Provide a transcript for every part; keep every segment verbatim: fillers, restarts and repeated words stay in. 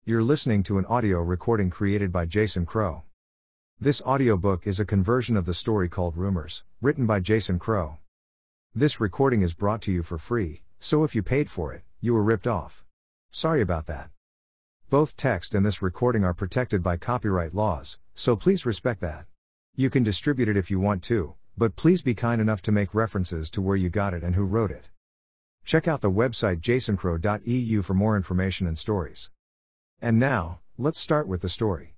You're listening to an audio recording created by Jason Crow. This audiobook is a conversion of the story called Rumors, written by Jason Crow. This recording is brought to you for free, so if you paid for it, you were ripped off. Sorry about that. Both text and this recording are protected by copyright laws, so please respect that. You can distribute it if you want to, but please be kind enough to make references to where you got it and who wrote it. Check out the website jason crow dot e u for more information and stories. And now, let's start with the story.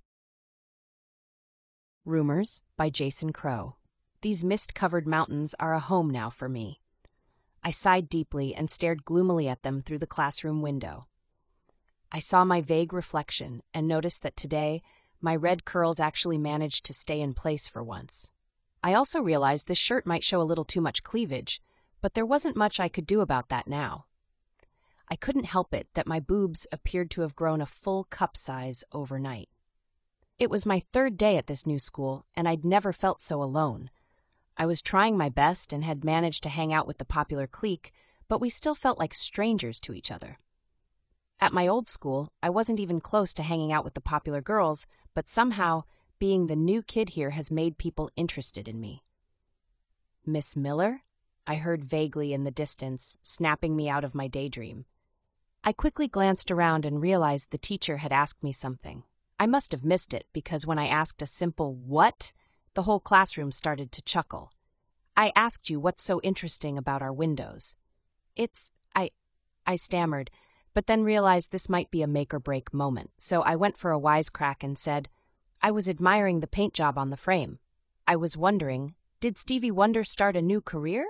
Rumors by Jason Crow. These mist-covered mountains are a home now for me. I sighed deeply and stared gloomily at them through the classroom window. I saw my vague reflection and noticed that today, my red curls actually managed to stay in place for once. I also realized this shirt might show a little too much cleavage, but there wasn't much I could do about that now. I couldn't help it that my boobs appeared to have grown a full cup size overnight. It was my third day at this new school, and I'd never felt so alone. I was trying my best and had managed to hang out with the popular clique, but we still felt like strangers to each other. At my old school, I wasn't even close to hanging out with the popular girls, but somehow, being the new kid here has made people interested in me. "Miss Miller?" I heard vaguely in the distance, snapping me out of my daydream. I quickly glanced around and realized the teacher had asked me something. I must have missed it because when I asked a simple "what?", the whole classroom started to chuckle. "I asked you what's so interesting about our windows." It's, I, I stammered, but then realized this might be a make-or-break moment, so I went for a wisecrack and said, "I was admiring the paint job on the frame. I was wondering, did Stevie Wonder start a new career?"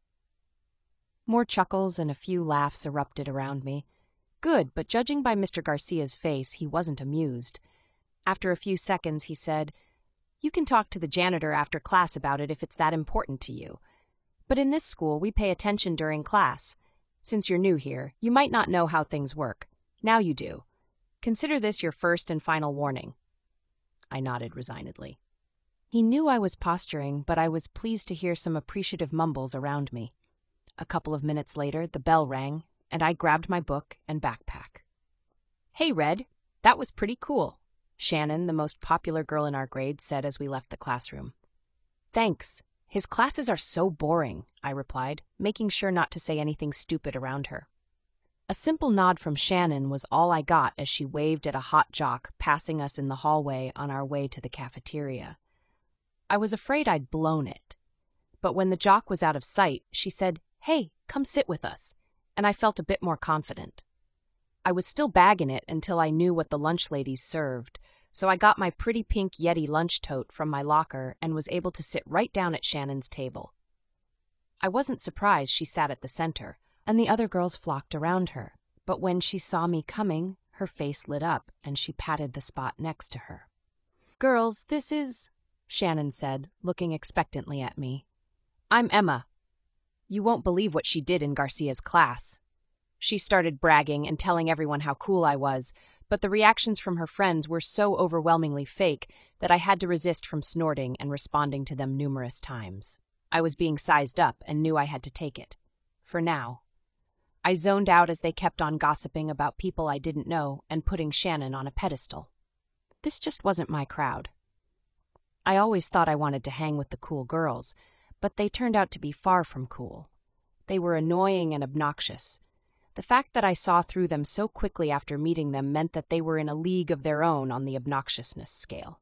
More chuckles and a few laughs erupted around me. Good, but judging by Mister Garcia's face, he wasn't amused. After a few seconds, he said, "You can talk to the janitor after class about it if it's that important to you. But in this school, we pay attention during class. Since you're new here, you might not know how things work. Now you do. Consider this your first and final warning." I nodded resignedly. He knew I was posturing, but I was pleased to hear some appreciative mumbles around me. A couple of minutes later, the bell rang, and I grabbed my book and backpack. "Hey, Red, that was pretty cool," Shannon, the most popular girl in our grade, said as we left the classroom. "Thanks. His classes are so boring," I replied, making sure not to say anything stupid around her. A simple nod from Shannon was all I got as she waved at a hot jock passing us in the hallway on our way to the cafeteria. I was afraid I'd blown it. But when the jock was out of sight, she said, "Hey, come sit with us," and I felt a bit more confident. I was still bagging it until I knew what the lunch ladies served, so I got my pretty pink Yeti lunch tote from my locker and was able to sit right down at Shannon's table. I wasn't surprised she sat at the center, and the other girls flocked around her, but when she saw me coming, her face lit up and she patted the spot next to her. "Girls, this is," Shannon said, looking expectantly at me. "I'm Emma. You won't believe what she did in Garcia's class." She started bragging and telling everyone how cool I was, but the reactions from her friends were so overwhelmingly fake that I had to resist from snorting and responding to them numerous times. I was being sized up and knew I had to take it. For now. I zoned out as they kept on gossiping about people I didn't know and putting Shannon on a pedestal. This just wasn't my crowd. I always thought I wanted to hang with the cool girls, but they turned out to be far from cool. They were annoying and obnoxious. The fact that I saw through them so quickly after meeting them meant that they were in a league of their own on the obnoxiousness scale.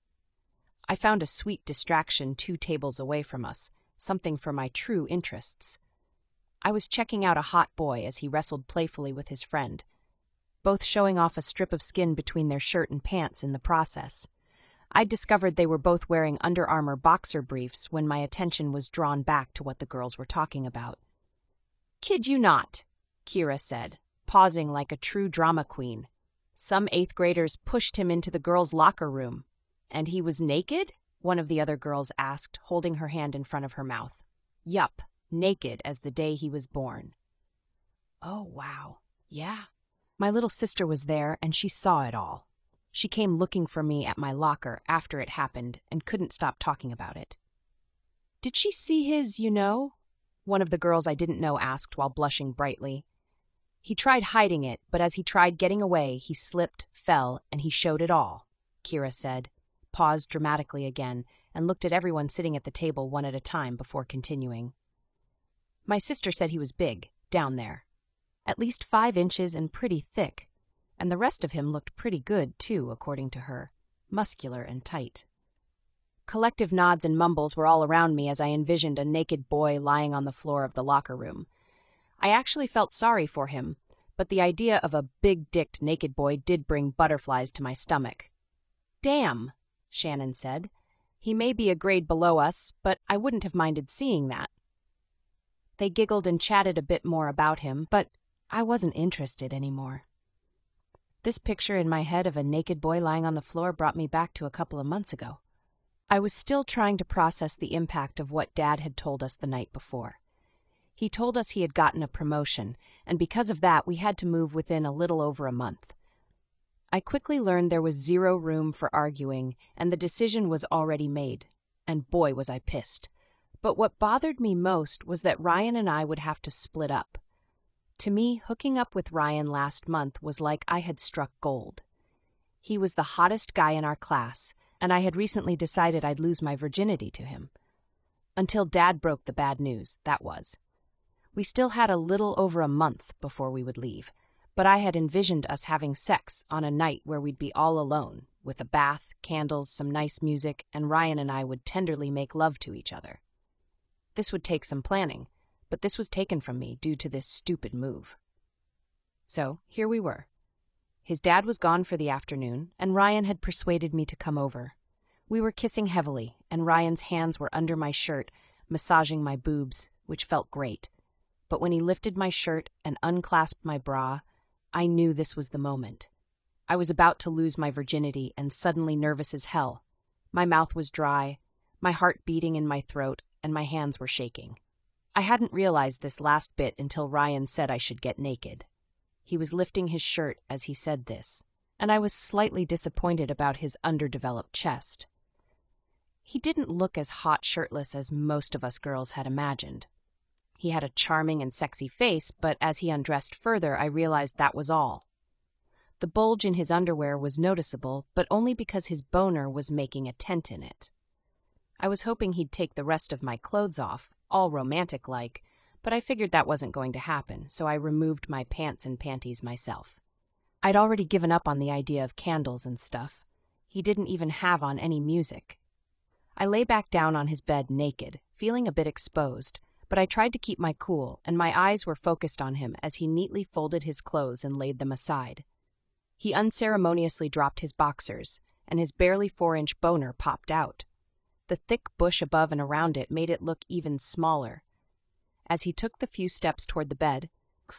I found a sweet distraction two tables away from us, something for my true interests. I was checking out a hot boy as he wrestled playfully with his friend, both showing off a strip of skin between their shirt and pants in the process. I discovered they were both wearing Under Armour boxer briefs when my attention was drawn back to what the girls were talking about. "Kid you not," Kira said, pausing like a true drama queen. "Some eighth graders pushed him into the girls' locker room." "And he was naked?" one of the other girls asked, holding her hand in front of her mouth. "Yup, naked as the day he was born." Oh, wow. Yeah. My little sister was there, and she saw it all. She came looking for me at my locker after it happened and couldn't stop talking about it. "Did she see his, you know?" one of the girls I didn't know asked while blushing brightly. He tried hiding it, but as he tried getting away, he slipped, fell, and he showed it all, Kira said, paused dramatically again, and looked at everyone sitting at the table one at a time before continuing. My sister said he was big, down there. At least five inches and pretty thick, and the rest of him looked pretty good, too, according to her, muscular and tight. Collective nods and mumbles were all around me as I envisioned a naked boy lying on the floor of the locker room. I actually felt sorry for him, but the idea of a big-dicked naked boy did bring butterflies to my stomach. Damn, Shannon said. He may be a grade below us, but I wouldn't have minded seeing that. They giggled and chatted a bit more about him, but I wasn't interested anymore. This picture in my head of a naked boy lying on the floor brought me back to a couple of months ago. I was still trying to process the impact of what Dad had told us the night before. He told us he had gotten a promotion, and because of that, we had to move within a little over a month. I quickly learned there was zero room for arguing, and the decision was already made, and boy was I pissed. But what bothered me most was that Ryan and I would have to split up. To me, hooking up with Ryan last month was like I had struck gold. He was the hottest guy in our class, and I had recently decided I'd lose my virginity to him. Until Dad broke the bad news, that was. We still had a little over a month before we would leave, but I had envisioned us having sex on a night where we'd be all alone, with a bath, candles, some nice music, and Ryan and I would tenderly make love to each other. This would take some planning, but this was taken from me due to this stupid move. So, here we were. His dad was gone for the afternoon, and Ryan had persuaded me to come over. We were kissing heavily, and Ryan's hands were under my shirt, massaging my boobs, which felt great. But when he lifted my shirt and unclasped my bra, I knew this was the moment. I was about to lose my virginity and suddenly nervous as hell. My mouth was dry, my heart beating in my throat, and my hands were shaking. I hadn't realized this last bit until Ryan said I should get naked. He was lifting his shirt as he said this, and I was slightly disappointed about his underdeveloped chest. He didn't look as hot shirtless as most of us girls had imagined. He had a charming and sexy face, but as he undressed further, I realized that was all. The bulge in his underwear was noticeable, but only because his boner was making a tent in it. I was hoping he'd take the rest of my clothes off, all romantic-like, but I figured that wasn't going to happen, so I removed my pants and panties myself. I'd already given up on the idea of candles and stuff. He didn't even have on any music. I lay back down on his bed naked, feeling a bit exposed, but I tried to keep my cool, and my eyes were focused on him as he neatly folded his clothes and laid them aside. He unceremoniously dropped his boxers, and his barely four-inch boner popped out. The thick bush above and around it made it look even smaller. As he took the few steps toward the bed,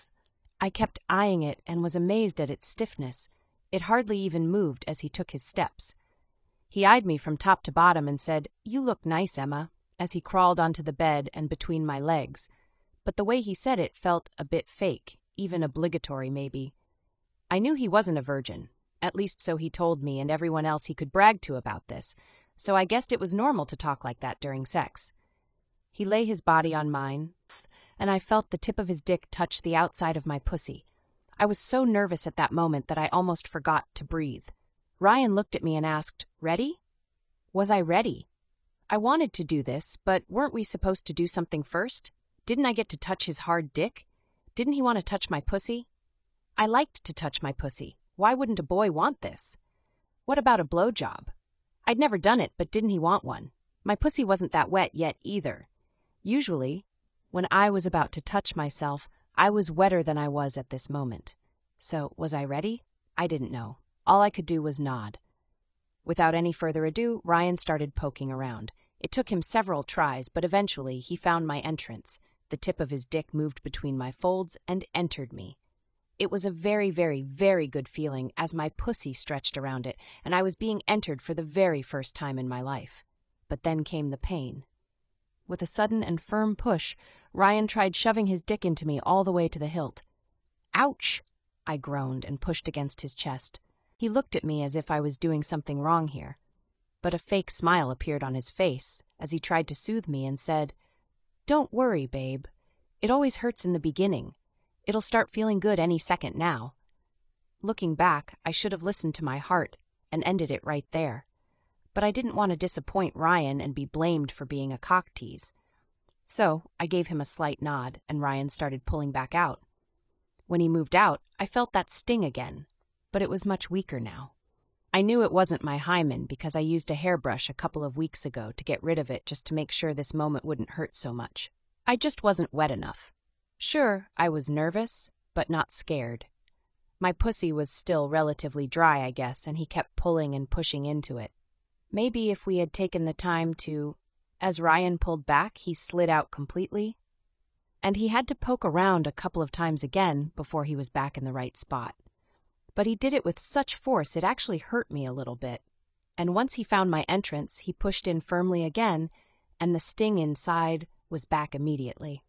I kept eyeing it and was amazed at its stiffness. It hardly even moved as he took his steps. He eyed me from top to bottom and said, "You look nice, Emma," as he crawled onto the bed and between my legs. But the way he said it felt a bit fake, even obligatory maybe. I knew he wasn't a virgin, at least so he told me and everyone else he could brag to about this, so I guessed it was normal to talk like that during sex. He lay his body on mine, and I felt the tip of his dick touch the outside of my pussy. I was so nervous at that moment that I almost forgot to breathe. Ryan looked at me and asked, "Ready?" Was I ready? I wanted to do this, but weren't we supposed to do something first? Didn't I get to touch his hard dick? Didn't he want to touch my pussy? I liked to touch my pussy. Why wouldn't a boy want this? What about a blowjob? I'd never done it, but didn't he want one? My pussy wasn't that wet yet either. Usually, when I was about to touch myself, I was wetter than I was at this moment. So, was I ready? I didn't know. All I could do was nod. Without any further ado, Ryan started poking around. It took him several tries, but eventually he found my entrance. The tip of his dick moved between my folds and entered me. It was a very, very, very good feeling as my pussy stretched around it, and I was being entered for the very first time in my life. But then came the pain. With a sudden and firm push, Ryan tried shoving his dick into me all the way to the hilt. "Ouch!" I groaned and pushed against his chest. He looked at me as if I was doing something wrong here. But a fake smile appeared on his face as he tried to soothe me and said, "Don't worry, babe. It always hurts in the beginning. It'll start feeling good any second now. Looking back, I should have listened to my heart and ended it right there. But I didn't want to disappoint Ryan and be blamed for being a cock tease. So I gave him a slight nod, and Ryan started pulling back out. When he moved out, I felt that sting again, but it was much weaker now. I knew it wasn't my hymen because I used a hairbrush a couple of weeks ago to get rid of it just to make sure this moment wouldn't hurt so much. I just wasn't wet enough. Sure, I was nervous, but not scared. My pussy was still relatively dry, I guess, and he kept pulling and pushing into it. Maybe if we had taken the time to... As Ryan pulled back, he slid out completely, and he had to poke around a couple of times again before he was back in the right spot. But he did it with such force it actually hurt me a little bit, and once he found my entrance, he pushed in firmly again, and the sting inside was back immediately.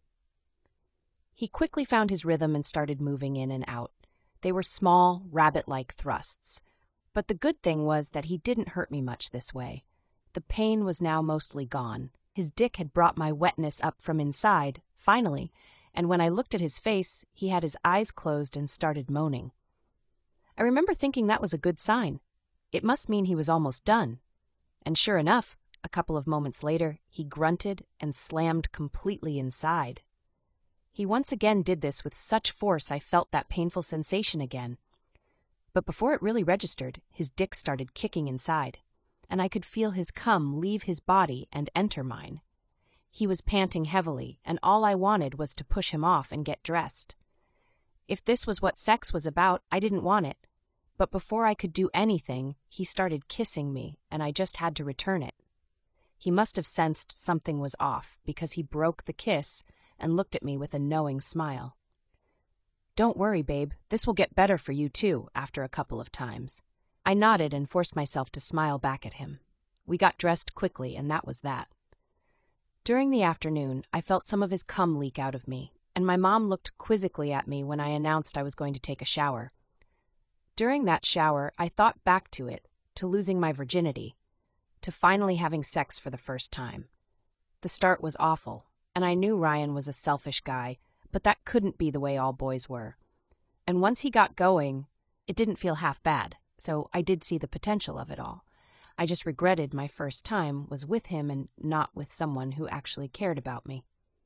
He quickly found his rhythm and started moving in and out. They were small, rabbit-like thrusts. But the good thing was that he didn't hurt me much this way. The pain was now mostly gone. His dick had brought my wetness up from inside, finally, and when I looked at his face, he had his eyes closed and started moaning. I remember thinking that was a good sign. It must mean he was almost done. And sure enough, a couple of moments later, he grunted and slammed completely inside. He once again did this with such force I felt that painful sensation again. But before it really registered, his dick started kicking inside, and I could feel his cum leave his body and enter mine. He was panting heavily, and all I wanted was to push him off and get dressed. If this was what sex was about, I didn't want it. But before I could do anything, he started kissing me, and I just had to return it. He must have sensed something was off, because he broke the kiss and looked at me with a knowing smile. "Don't worry, babe. This will get better for you, too," after a couple of times. I nodded and forced myself to smile back at him. We got dressed quickly, and that was that. During the afternoon, I felt some of his cum leak out of me, and my mom looked quizzically at me when I announced I was going to take a shower. During that shower, I thought back to it, to losing my virginity, to finally having sex for the first time. The start was awful, and I knew Ryan was a selfish guy, but that couldn't be the way all boys were. And once he got going, it didn't feel half bad, so I did see the potential of it all. I just regretted my first time was with him and not with someone who actually cared about me.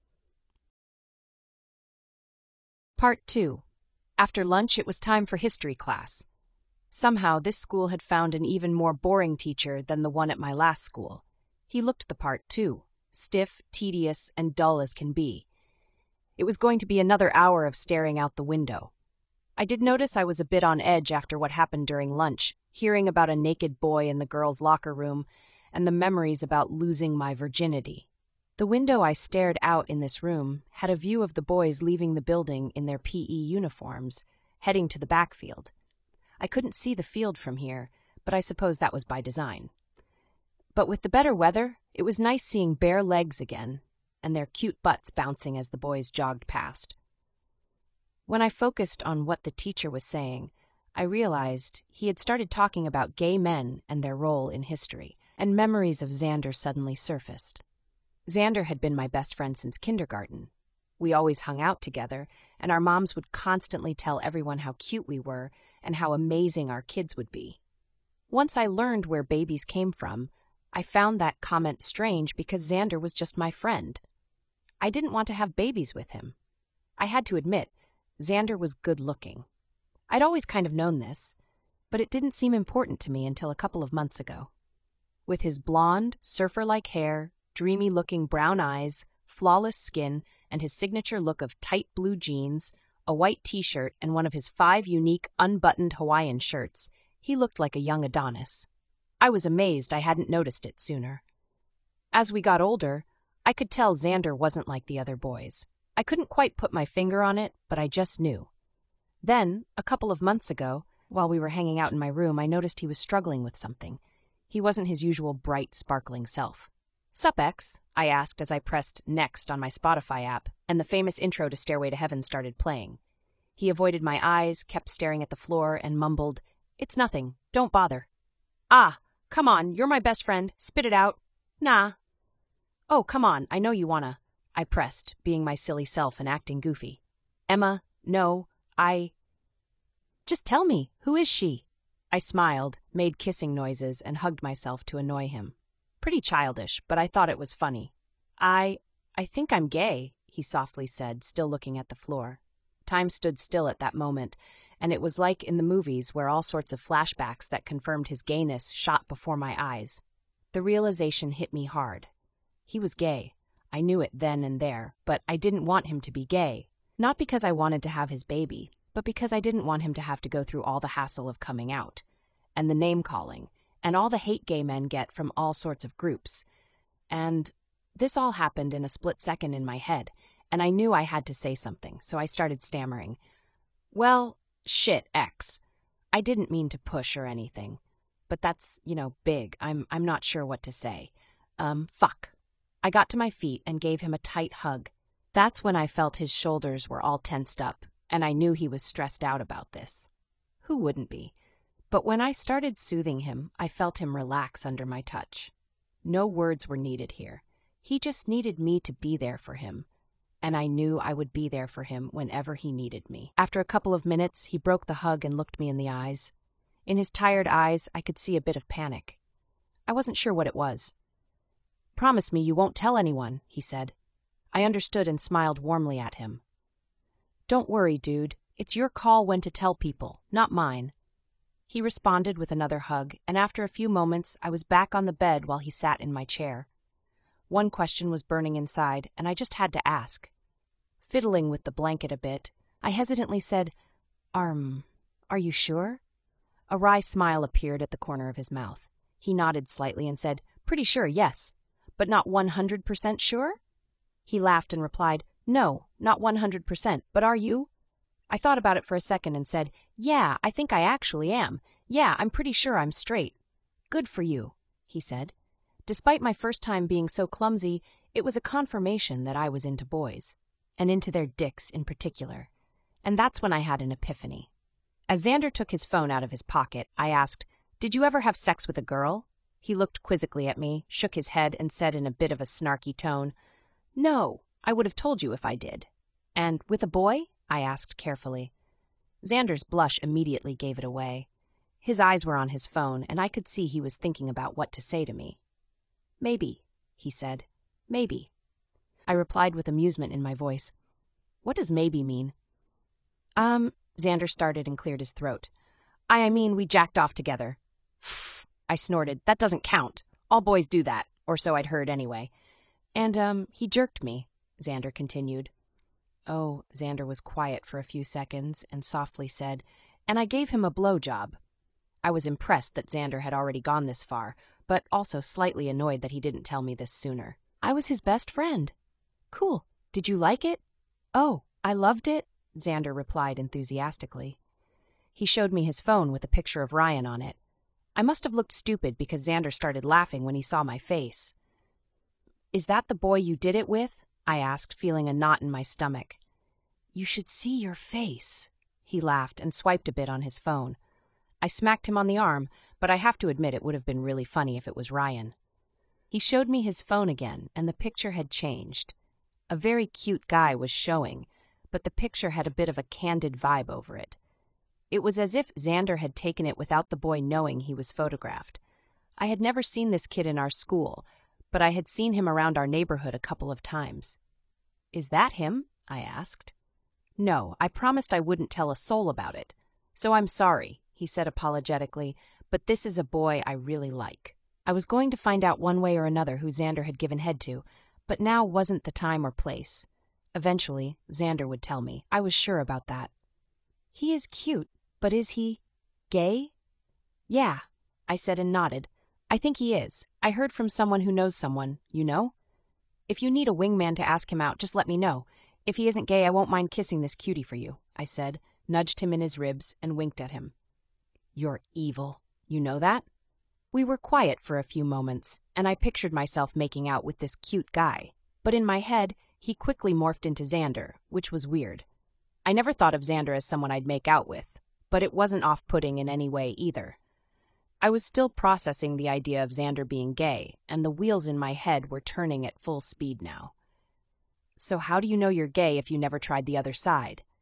Part two. After lunch, it was time for history class. Somehow, this school had found an even more boring teacher than the one at my last school. He looked the part, too, stiff, tedious, and dull as can be. It was going to be another hour of staring out the window. I did notice I was a bit on edge after what happened during lunch, hearing about a naked boy in the girls' locker room and the memories about losing my virginity. The window I stared out in this room had a view of the boys leaving the building in their P E uniforms, heading to the backfield. I couldn't see the field from here, but I suppose that was by design. But with the better weather, it was nice seeing bare legs again, and their cute butts bouncing as the boys jogged past. When I focused on what the teacher was saying, I realized he had started talking about gay men and their role in history, and memories of Xander suddenly surfaced. Xander had been my best friend since kindergarten. We always hung out together, and our moms would constantly tell everyone how cute we were and how amazing our kids would be. Once I learned where babies came from, I found that comment strange because Xander was just my friend. I didn't want to have babies with him. I had to admit, Xander was good-looking. I'd always kind of known this, but it didn't seem important to me until a couple of months ago. With his blonde, surfer-like hair, dreamy-looking brown eyes, flawless skin, and his signature look of tight blue jeans, a white t-shirt, and one of his five unique unbuttoned Hawaiian shirts, he looked like a young Adonis. I was amazed I hadn't noticed it sooner. As we got older, I could tell Xander wasn't like the other boys. I couldn't quite put my finger on it, but I just knew. Then, a couple of months ago, while we were hanging out in my room, I noticed he was struggling with something. He wasn't his usual bright, sparkling self. "Sup, X?" I asked as I pressed Next on my Spotify app, and the famous intro to Stairway to Heaven started playing. He avoided my eyes, kept staring at the floor, and mumbled, "It's nothing. Don't bother." "Ah, come on, you're my best friend. Spit it out." "Nah." "Oh, come on, I know you wanna." I pressed, being my silly self and acting goofy. "Emma, No, I... Just tell me, who is she? I smiled, made kissing noises, and hugged myself to annoy him. Pretty childish, but I thought it was funny. I... I think I'm gay, he softly said, still looking at the floor. Time stood still at that moment, and it was like in the movies where all sorts of flashbacks that confirmed his gayness shot before my eyes. The realization hit me hard. He was gay. I knew it then and there, but I didn't want him to be gay. Not because I wanted to have his baby, but because I didn't want him to have to go through all the hassle of coming out, and the name-calling, and all the hate gay men get from all sorts of groups. And this all happened in a split second in my head, and I knew I had to say something, so I started stammering. Well, shit, X. I didn't mean to push or anything, but that's, you know, big. I'm I'm not sure what to say. Um, fuck. I got to my feet and gave him a tight hug. That's when I felt his shoulders were all tensed up, and I knew he was stressed out about this. Who wouldn't be? But when I started soothing him, I felt him relax under my touch. No words were needed here. He just needed me to be there for him, and I knew I would be there for him whenever he needed me. After a couple of minutes, he broke the hug and looked me in the eyes. In his tired eyes, I could see a bit of panic. I wasn't sure what it was. "Promise me you won't tell anyone," he said. I understood and smiled warmly at him. "Don't worry, dude. It's your call when to tell people, not mine." He responded with another hug, and after a few moments, I was back on the bed while he sat in my chair. One question was burning inside, and I just had to ask. Fiddling with the blanket a bit, I hesitantly said, Um, are you sure? A wry smile appeared at the corner of his mouth. He nodded slightly and said, Pretty sure, yes. But not one hundred percent sure? He laughed and replied, No, not one hundred percent, but are you? I thought about it for a second and said, Yeah, I think I actually am. Yeah, I'm pretty sure I'm straight. Good for you, he said. Despite my first time being so clumsy, it was a confirmation that I was into boys, and into their dicks in particular. And that's when I had an epiphany. As Xander took his phone out of his pocket, I asked, Did you ever have sex with a girl? He looked quizzically at me, shook his head, and said in a bit of a snarky tone, No, I would have told you if I did. And with a boy? I asked carefully. Xander's blush immediately gave it away. His eyes were on his phone, and I could see he was thinking about what to say to me. Maybe, he said. Maybe. I replied with amusement in my voice. What does maybe mean? Um, Xander started and cleared his throat. I, I mean, we jacked off together. I snorted. That doesn't count. All boys do that, or so I'd heard anyway. And, um, he jerked me, Xander continued. Oh, Xander was quiet for a few seconds and softly said, and I gave him a blowjob. I was impressed that Xander had already gone this far, but also slightly annoyed that he didn't tell me this sooner. I was his best friend. Cool. Did you like it? Oh, I loved it, Xander replied enthusiastically. He showed me his phone with a picture of Ryan on it. I must have looked stupid because Xander started laughing when he saw my face. Is that the boy you did it with? I asked, feeling a knot in my stomach. You should see your face. He laughed and swiped a bit on his phone. I smacked him on the arm, but I have to admit it would have been really funny if it was Ryan. He showed me his phone again, and the picture had changed. A very cute guy was showing, but the picture had a bit of a candid vibe over it. It was as if Xander had taken it without the boy knowing he was photographed. I had never seen this kid in our school, but I had seen him around our neighborhood a couple of times. Is that him? I asked. No, I promised I wouldn't tell a soul about it. So I'm sorry, he said apologetically, but this is a boy I really like. I was going to find out one way or another who Xander had given head to, but now wasn't the time or place. Eventually, Xander would tell me. I was sure about that. He is cute, but is he gay? Yeah, I said and nodded. I think he is. I heard from someone who knows someone, you know? If you need a wingman to ask him out, just let me know. If he isn't gay, I won't mind kissing this cutie for you, I said, nudged him in his ribs, and winked at him. You're evil. You know that? We were quiet for a few moments, and I pictured myself making out with this cute guy. But in my head, he quickly morphed into Xander, which was weird. I never thought of Xander as someone I'd make out with, but it wasn't off-putting in any way either. I was still processing the idea of Xander being gay, and the wheels in my head were turning at full speed now. So how do you know you're gay if you never tried the other side?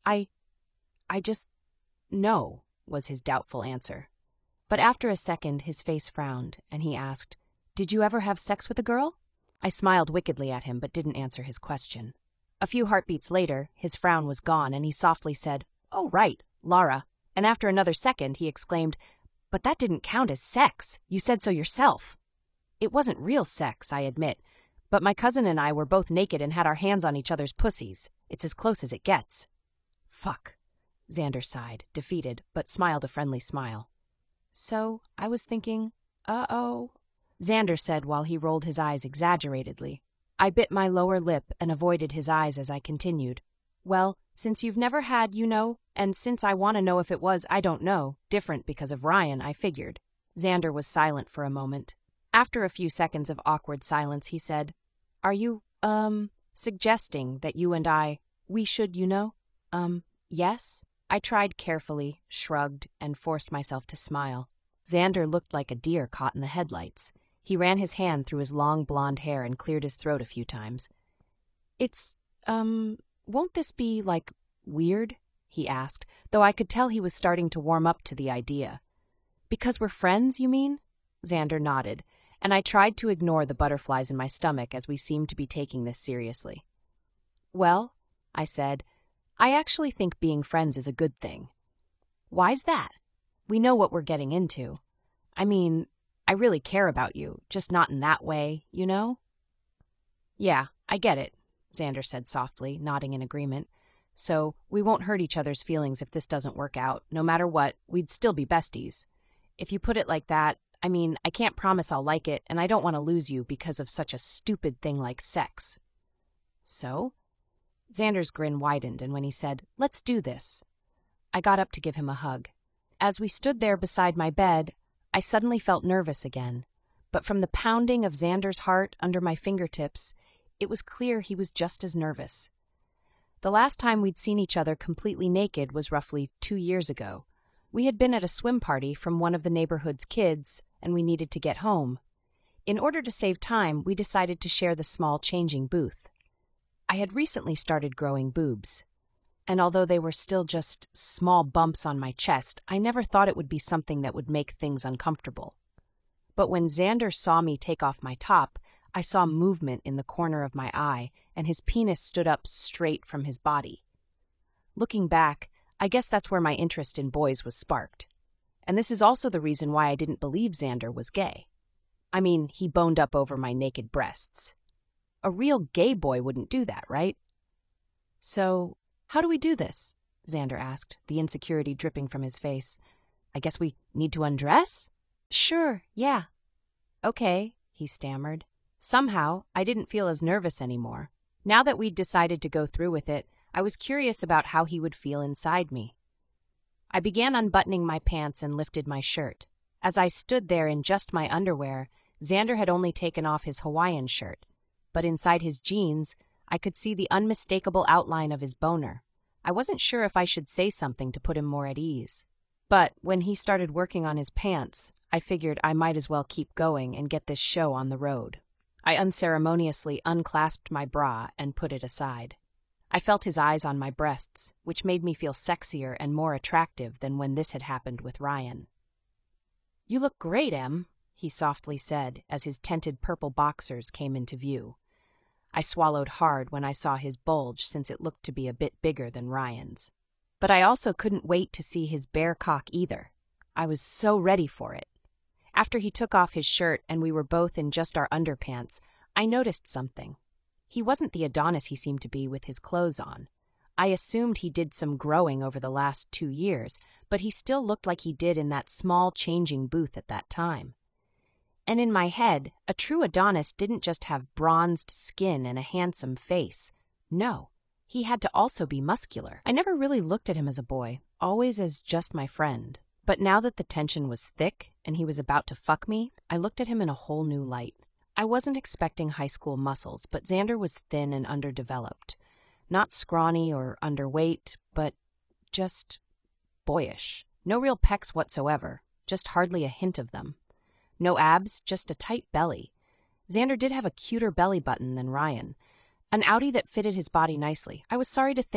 I... I just... No, was his doubtful answer. But after a second, his face frowned, and he asked, Did you ever have sex with a girl? I smiled wickedly at him, but didn't answer his question. A few heartbeats later, his frown was gone, and he softly said, Oh, right, Laura. And after another second, he exclaimed, But that didn't count as sex. You said so yourself. It wasn't real sex, I admit, but my cousin and I were both naked and had our hands on each other's pussies. It's as close as it gets. Fuck. Xander sighed, defeated, but smiled a friendly smile. So, I was thinking, uh-oh, Xander said while he rolled his eyes exaggeratedly. I bit my lower lip and avoided his eyes as I continued. Well, since you've never had, you know, and since I want to know if it was, I don't know, different because of Ryan, I figured. Xander was silent for a moment. After a few seconds of awkward silence, he said, Are you, um, suggesting that you and I, we should, you know? Um, yes? I tried carefully, shrugged, and forced myself to smile. Xander looked like a deer caught in the headlights. He ran his hand through his long blonde hair and cleared his throat a few times. It's, um, won't this be, like, weird? He asked, though I could tell he was starting to warm up to the idea. Because we're friends, you mean? Xander nodded, and I tried to ignore the butterflies in my stomach as we seemed to be taking this seriously. Well, I said, I actually think being friends is a good thing. Why's that? We know what we're getting into. I mean, I really care about you, just not in that way, you know? Yeah, I get it, Xander said softly, nodding in agreement. So, we won't hurt each other's feelings if this doesn't work out. No matter what, we'd still be besties. If you put it like that, I mean, I can't promise I'll like it, and I don't want to lose you because of such a stupid thing like sex. So? Xander's grin widened, and when he said, Let's do this, I got up to give him a hug. As we stood there beside my bed, I suddenly felt nervous again, but from the pounding of Xander's heart under my fingertips, it was clear he was just as nervous. The last time we'd seen each other completely naked was roughly two years ago. We had been at a swim party from one of the neighborhood's kids, and we needed to get home. In order to save time, we decided to share the small changing booth. I had recently started growing boobs, and although they were still just small bumps on my chest, I never thought it would be something that would make things uncomfortable. But when Xander saw me take off my top, I saw movement in the corner of my eye, and his penis stood up straight from his body. Looking back, I guess that's where my interest in boys was sparked. And this is also the reason why I didn't believe Xander was gay. I mean, he boned up over my naked breasts. A real gay boy wouldn't do that, right? So, how do we do this? Xander asked, the insecurity dripping from his face. I guess we need to undress? Sure, yeah. Okay, he stammered. Somehow, I didn't feel as nervous anymore. Now that we'd decided to go through with it, I was curious about how he would feel inside me. I began unbuttoning my pants and lifted my shirt. As I stood there in just my underwear, Xander had only taken off his Hawaiian shirt. But inside his jeans, I could see the unmistakable outline of his boner. I wasn't sure if I should say something to put him more at ease. But when he started working on his pants, I figured I might as well keep going and get this show on the road. I unceremoniously unclasped my bra and put it aside. I felt his eyes on my breasts, which made me feel sexier and more attractive than when this had happened with Ryan. You look great, Em, he softly said as his tinted purple boxers came into view. I swallowed hard when I saw his bulge since it looked to be a bit bigger than Ryan's. But I also couldn't wait to see his bare cock either. I was so ready for it. After he took off his shirt and we were both in just our underpants, I noticed something. He wasn't the Adonis he seemed to be with his clothes on. I assumed he did some growing over the last two years, but he still looked like he did in that small changing booth at that time. And in my head, a true Adonis didn't just have bronzed skin and a handsome face. No, he had to also be muscular. I never really looked at him as a boy, always as just my friend. But now that the tension was thick and he was about to fuck me, I looked at him in a whole new light. I wasn't expecting high school muscles, but Xander was thin and underdeveloped. Not scrawny or underweight, but just boyish. No real pecs whatsoever, just hardly a hint of them. No abs, just a tight belly. Xander did have a cuter belly button than Ryan. An outie that fitted his body nicely. I was sorry to think it,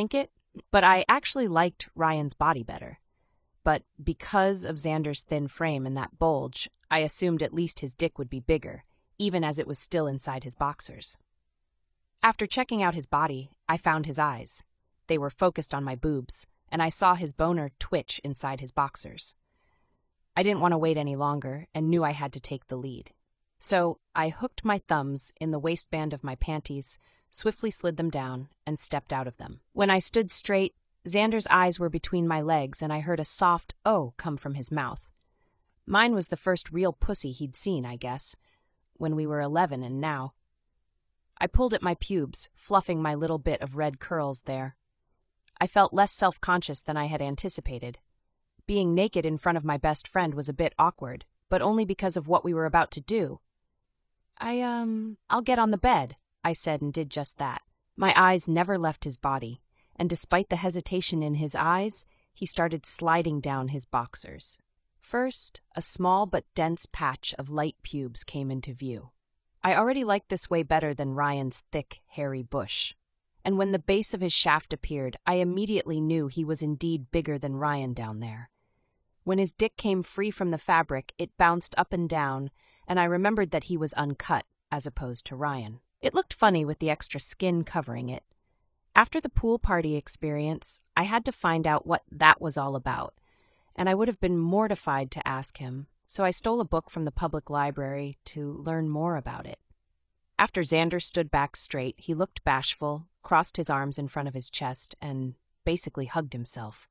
But I actually liked Ryan's body better. But because of Xander's thin frame and that bulge, I assumed at least his dick would be bigger, even as it was still inside his boxers. After checking out his body, I found his eyes. They were focused on my boobs, and I saw his boner twitch inside his boxers. I didn't want to wait any longer and knew I had to take the lead. So I hooked my thumbs in the waistband of my panties, swiftly slid them down, and stepped out of them. When I stood straight, Xander's eyes were between my legs, and I heard a soft "oh" come from his mouth. Mine was the first real pussy he'd seen, I guess, when we were eleven and now. I pulled at my pubes, fluffing my little bit of red curls there. I felt less self-conscious than I had anticipated. Being naked in front of my best friend was a bit awkward, but only because of what we were about to do. I, um, I'll get on the bed, I said, and did just that. My eyes never left his body, and despite the hesitation in his eyes, he started sliding down his boxers. First, a small but dense patch of light pubes came into view. I already liked this way better than Ryan's thick, hairy bush. And when the base of his shaft appeared, I immediately knew he was indeed bigger than Ryan down there. When his dick came free from the fabric, it bounced up and down, and I remembered that he was uncut, as opposed to Ryan. It looked funny with the extra skin covering it. After the pool party experience, I had to find out what that was all about, and I would have been mortified to ask him, so I stole a book from the public library to learn more about it. After Xander stood back straight, he looked bashful, crossed his arms in front of his chest, and basically hugged himself.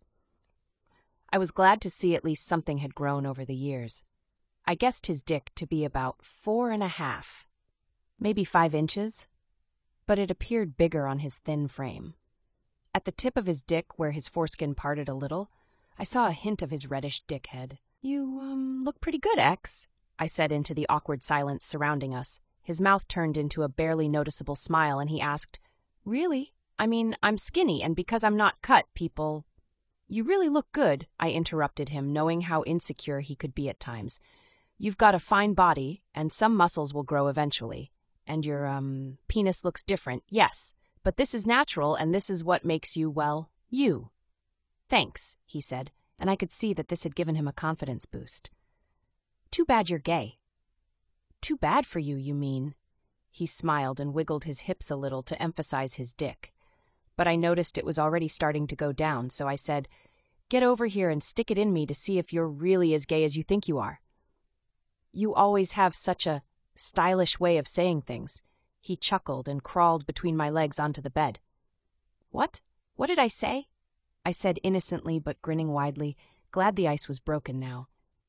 I was glad to see at least something had grown over the years. I guessed his dick to be about four and a half, maybe five inches, but it appeared bigger on his thin frame. At the tip of his dick, where his foreskin parted a little, I saw a hint of his reddish dick head. "You, um, look pretty good, X," I said into the awkward silence surrounding us. His mouth turned into a barely noticeable smile, and he asked, "Really? I mean, I'm skinny, and because I'm not cut, people—" "You really look good," I interrupted him, knowing how insecure he could be at times. "You've got a fine body, and some muscles will grow eventually. And your, um, penis looks different, yes. But this is natural, and this is what makes you, well, you." "Thanks," he said, and I could see that this had given him a confidence boost. "Too bad you're gay." "Too bad for you, you mean?" He smiled and wiggled his hips a little to emphasize his dick. But I noticed it was already starting to go down, so I said, "Get over here and stick it in me to see if you're really as gay as you think you are." "You always have such a stylish way of saying things." He chuckled and crawled between my legs onto the bed. "What? What did I say?" I said innocently but grinning widely, glad the ice was broken now.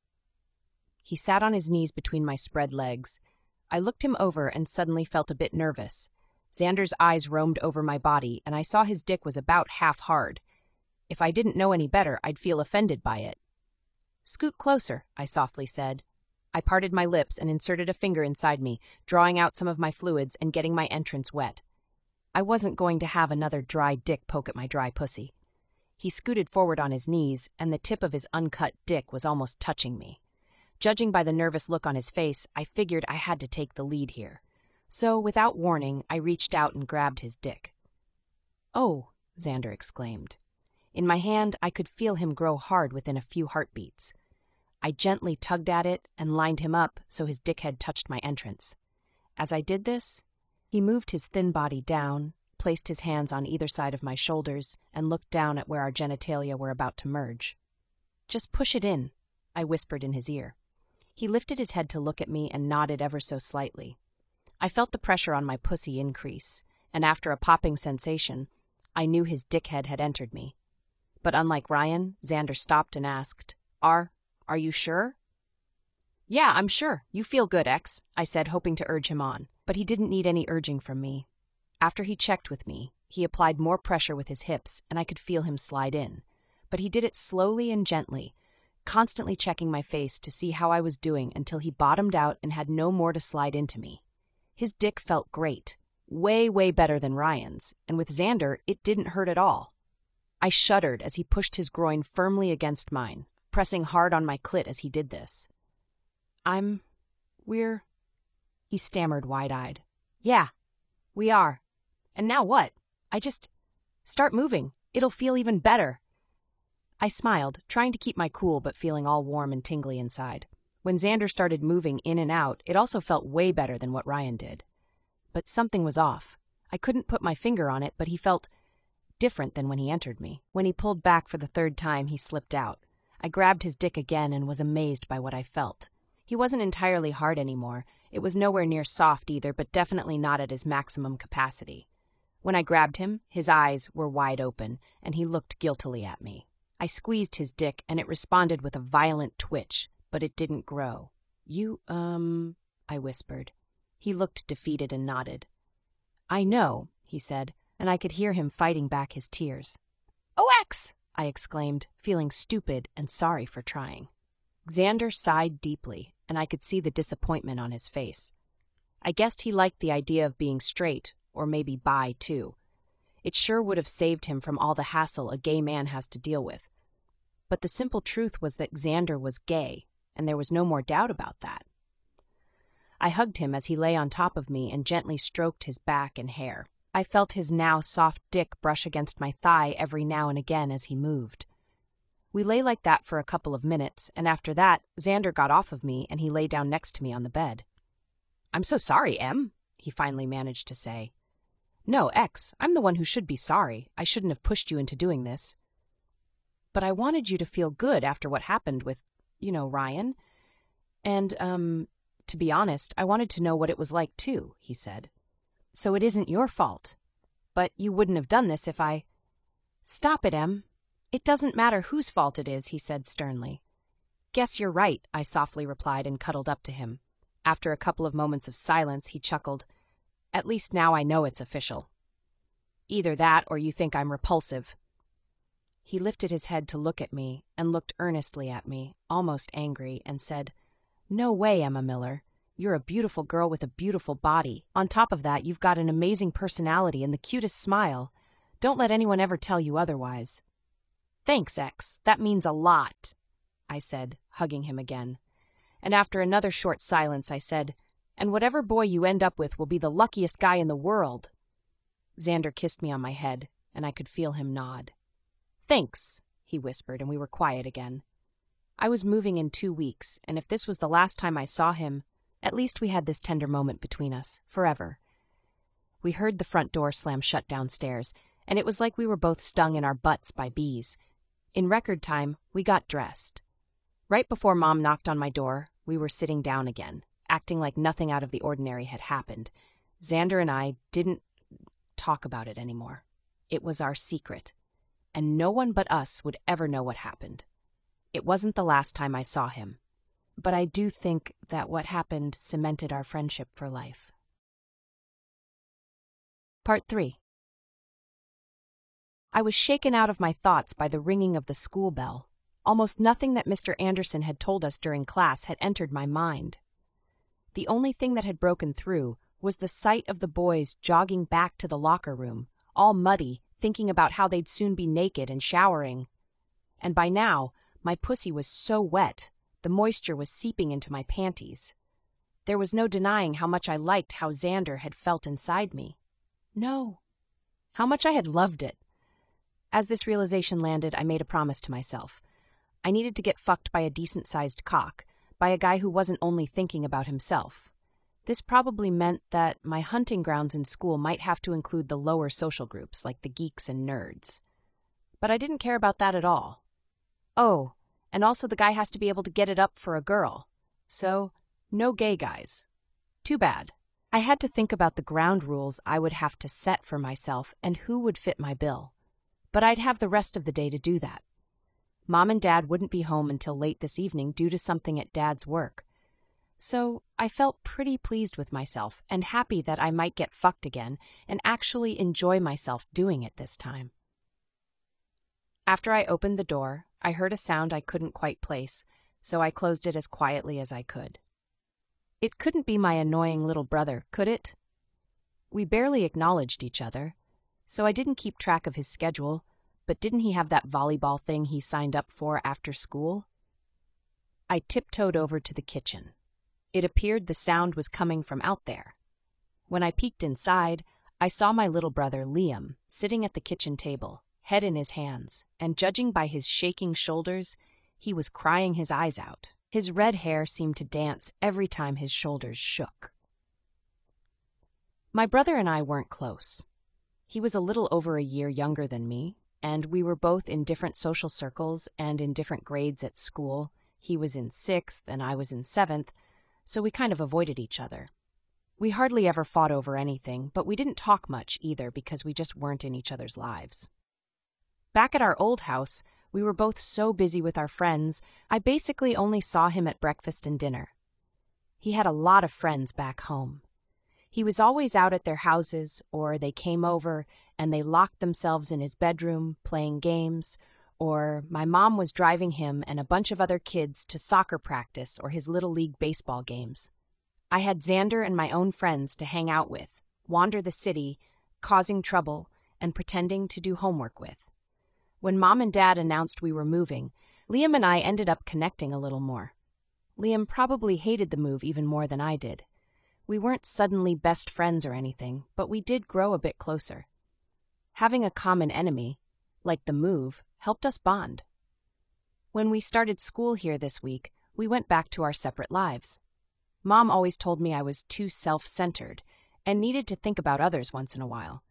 He sat on his knees between my spread legs. I looked him over and suddenly felt a bit nervous. Xander's eyes roamed over my body, and I saw his dick was about half hard. If I didn't know any better, I'd feel offended by it. "Scoot closer," I softly said. I parted my lips and inserted a finger inside me, drawing out some of my fluids and getting my entrance wet. I wasn't going to have another dry dick poke at my dry pussy. He scooted forward on his knees, and the tip of his uncut dick was almost touching me. Judging by the nervous look on his face, I figured I had to take the lead here. So, without warning, I reached out and grabbed his dick. "Oh," Xander exclaimed. In my hand, I could feel him grow hard within a few heartbeats. I gently tugged at it and lined him up so his dickhead touched my entrance. As I did this, he moved his thin body down, placed his hands on either side of my shoulders, and looked down at where our genitalia were about to merge. "Just push it in," I whispered in his ear. He lifted his head to look at me and nodded ever so slightly. I felt the pressure on my pussy increase, and after a popping sensation, I knew his dickhead had entered me. But unlike Ryan, Xander stopped and asked, Are, are you sure?" "Yeah, I'm sure. You feel good, X," I said, hoping to urge him on. But he didn't need any urging from me. After he checked with me, he applied more pressure with his hips, and I could feel him slide in. But he did it slowly and gently, constantly checking my face to see how I was doing until he bottomed out and had no more to slide into me. His dick felt great, way, way better than Ryan's, and with Xander, it didn't hurt at all. I shuddered as he pushed his groin firmly against mine, pressing hard on my clit as he did this. I'm... we're... He stammered wide-eyed. "Yeah, we are. And now what? I just... start moving," It'll feel even better." I smiled, trying to keep my cool but feeling all warm and tingly inside. When Xander started moving in and out, it also felt way better than what Ryan did. But something was off. I couldn't put my finger on it, but he felt different than when he entered me. When he pulled back for the third time, he slipped out. I grabbed his dick again and was amazed by what I felt. He wasn't entirely hard anymore. It was nowhere near soft either, but definitely not at his maximum capacity. When I grabbed him, his eyes were wide open, and he looked guiltily at me. I squeezed his dick, and it responded with a violent twitch, but it didn't grow. "You, um," I whispered. He looked defeated and nodded. "I know," he said, and I could hear him fighting back his tears. "Oh, X!" I exclaimed, feeling stupid and sorry for trying. Xander sighed deeply, and I could see the disappointment on his face. I guessed he liked the idea of being straight, or maybe bi, too. It sure would have saved him from all the hassle a gay man has to deal with. But the simple truth was that Xander was gay, and there was no more doubt about that. I hugged him as he lay on top of me and gently stroked his back and hair. I felt his now soft dick brush against my thigh every now and again as he moved. We lay like that for a couple of minutes, and after that, Xander got off of me and he lay down next to me on the bed. "I'm so sorry, Em," he finally managed to say. "No, X, I'm the one who should be sorry. I shouldn't have pushed you into doing this. But I wanted you to feel good after what happened with, you know, Ryan. And, um, to be honest, I wanted to know what it was like too," he said. "So it isn't your fault. But you wouldn't have done this if I—" "Stop it, Em. It doesn't matter whose fault it is," he said sternly. "Guess you're right," I softly replied and cuddled up to him. After a couple of moments of silence, he chuckled. "At least now I know it's official. Either that or you think I'm repulsive." He lifted his head to look at me and looked earnestly at me, almost angry, and said, "No way, Emma Miller. You're a beautiful girl with a beautiful body. On top of that, you've got an amazing personality and the cutest smile. Don't let anyone ever tell you otherwise." "Thanks, X. That means a lot," I said, hugging him again. And after another short silence, I said, "And whatever boy you end up with will be the luckiest guy in the world." Xander kissed me on my head, and I could feel him nod. "Thanks," he whispered, and we were quiet again. I was moving in two weeks, and if this was the last time I saw him, at least we had this tender moment between us, forever. We heard the front door slam shut downstairs, and it was like we were both stung in our butts by bees. In record time, we got dressed. Right before Mom knocked on my door, we were sitting down again, acting like nothing out of the ordinary had happened. Xander and I didn't talk about it anymore. It was our secret, and no one but us would ever know what happened. It wasn't the last time I saw him, but I do think that what happened cemented our friendship for life. Part three. I was shaken out of my thoughts by the ringing of the school bell. Almost nothing that Mister Anderson had told us during class had entered my mind. The only thing that had broken through was the sight of the boys jogging back to the locker room, all muddy, thinking about how they'd soon be naked and showering. And by now, my pussy was so wet, the moisture was seeping into my panties. There was no denying how much I liked how Xander had felt inside me. No, how much I had loved it. As this realization landed, I made a promise to myself. I needed to get fucked by a decent-sized cock, by a guy who wasn't only thinking about himself. This probably meant that my hunting grounds in school might have to include the lower social groups, like the geeks and nerds. But I didn't care about that at all. Oh, and also the guy has to be able to get it up for a girl. So, no gay guys. Too bad. I had to think about the ground rules I would have to set for myself and who would fit my bill. But I'd have the rest of the day to do that. Mom and Dad wouldn't be home until late this evening due to something at Dad's work. So I felt pretty pleased with myself and happy that I might get fucked again and actually enjoy myself doing it this time. After I opened the door, I heard a sound I couldn't quite place, so I closed it as quietly as I could. It couldn't be my annoying little brother, could it? We barely acknowledged each other, so I didn't keep track of his schedule, but didn't he have that volleyball thing he signed up for after school? I tiptoed over to the kitchen. It appeared the sound was coming from out there. When I peeked inside, I saw my little brother Liam sitting at the kitchen table, head in his hands, and judging by his shaking shoulders, he was crying his eyes out. His red hair seemed to dance every time his shoulders shook. My brother and I weren't close. He was a little over a year younger than me, and we were both in different social circles and in different grades at school. He was in sixth and I was in seventh, so we kind of avoided each other. We hardly ever fought over anything, but we didn't talk much either because we just weren't in each other's lives. Back at our old house, we were both so busy with our friends, I basically only saw him at breakfast and dinner. He had a lot of friends back home. He was always out at their houses, or they came over and they locked themselves in his bedroom playing games, or my mom was driving him and a bunch of other kids to soccer practice or his Little League baseball games. I had Xander and my own friends to hang out with, wander the city, causing trouble, and pretending to do homework with. When Mom and Dad announced we were moving, Liam and I ended up connecting a little more. Liam probably hated the move even more than I did. We weren't suddenly best friends or anything, but we did grow a bit closer. Having a common enemy, like the move, helped us bond. When we started school here this week, we went back to our separate lives. Mom always told me I was too self-centered and needed to think about others once in a while.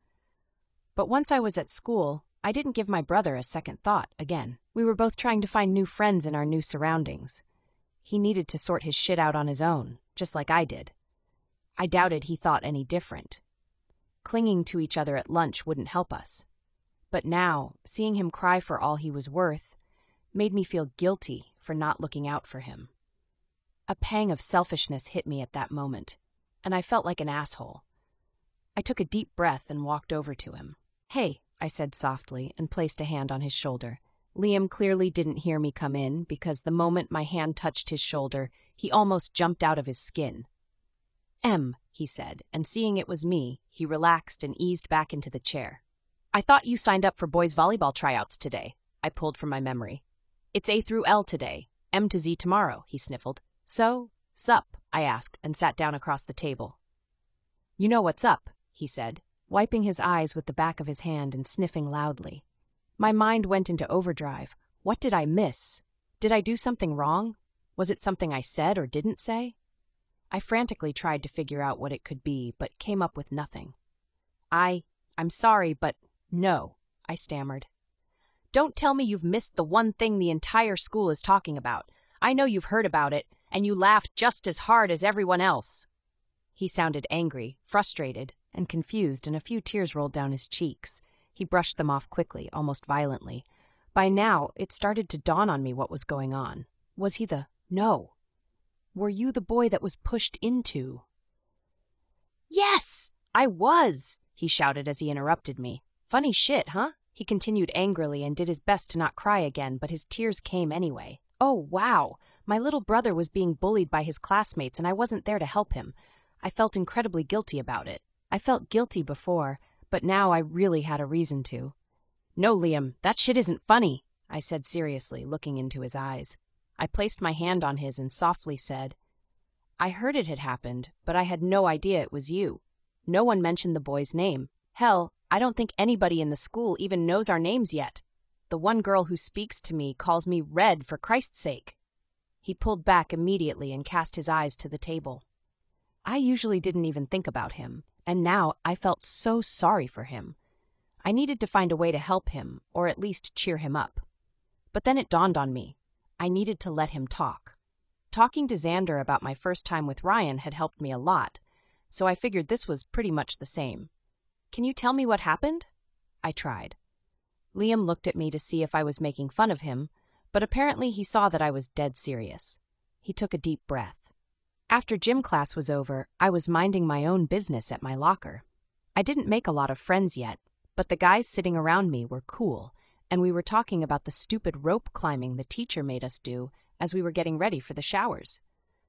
But once I was at school, I didn't give my brother a second thought again. We were both trying to find new friends in our new surroundings. He needed to sort his shit out on his own, just like I did. I doubted he thought any different. Clinging to each other at lunch wouldn't help us. But now, seeing him cry for all he was worth, made me feel guilty for not looking out for him. A pang of selfishness hit me at that moment, and I felt like an asshole. I took a deep breath and walked over to him. "Hey," I said softly and placed a hand on his shoulder. Liam clearly didn't hear me come in because the moment my hand touched his shoulder, he almost jumped out of his skin. "Em," he said, and seeing it was me, he relaxed and eased back into the chair. "I thought you signed up for boys' volleyball tryouts today," I pulled from my memory. "It's A through L today, M to Z tomorrow," he sniffled. "So, sup?" I asked and sat down across the table. "You know what's up," he said, wiping his eyes with the back of his hand and sniffing loudly. My mind went into overdrive. What did I miss? Did I do something wrong? Was it something I said or didn't say? I frantically tried to figure out what it could be, but came up with nothing. I, I'm sorry, but no, I stammered. "Don't tell me you've missed the one thing the entire school is talking about. I know you've heard about it, and you laughed just as hard as everyone else." He sounded angry, frustrated, and confused, and a few tears rolled down his cheeks. He brushed them off quickly, almost violently. By now, it started to dawn on me what was going on. Was he the... No. Were you the boy that was pushed into? "Yes, I was," he shouted as he interrupted me. "Funny shit, huh?" He continued angrily and did his best to not cry again, but his tears came anyway. Oh, wow. My little brother was being bullied by his classmates and I wasn't there to help him. I felt incredibly guilty about it. I felt guilty before, but now I really had a reason to. "No, Liam, that shit isn't funny," I said seriously, looking into his eyes. I placed my hand on his and softly said, "I heard it had happened, but I had no idea it was you. No one mentioned the boy's name. Hell, I don't think anybody in the school even knows our names yet. The one girl who speaks to me calls me Red for Christ's sake." He pulled back immediately and cast his eyes to the table. I usually didn't even think about him, and now I felt so sorry for him. I needed to find a way to help him, or at least cheer him up. But then it dawned on me. I needed to let him talk. Talking to Xander about my first time with Ryan had helped me a lot, so I figured this was pretty much the same. "Can you tell me what happened?" I tried. Liam looked at me to see if I was making fun of him, but apparently he saw that I was dead serious. He took a deep breath. After gym class was over, I was minding my own business at my locker. I didn't make a lot of friends yet, but the guys sitting around me were cool, and we were talking about the stupid rope climbing the teacher made us do as we were getting ready for the showers.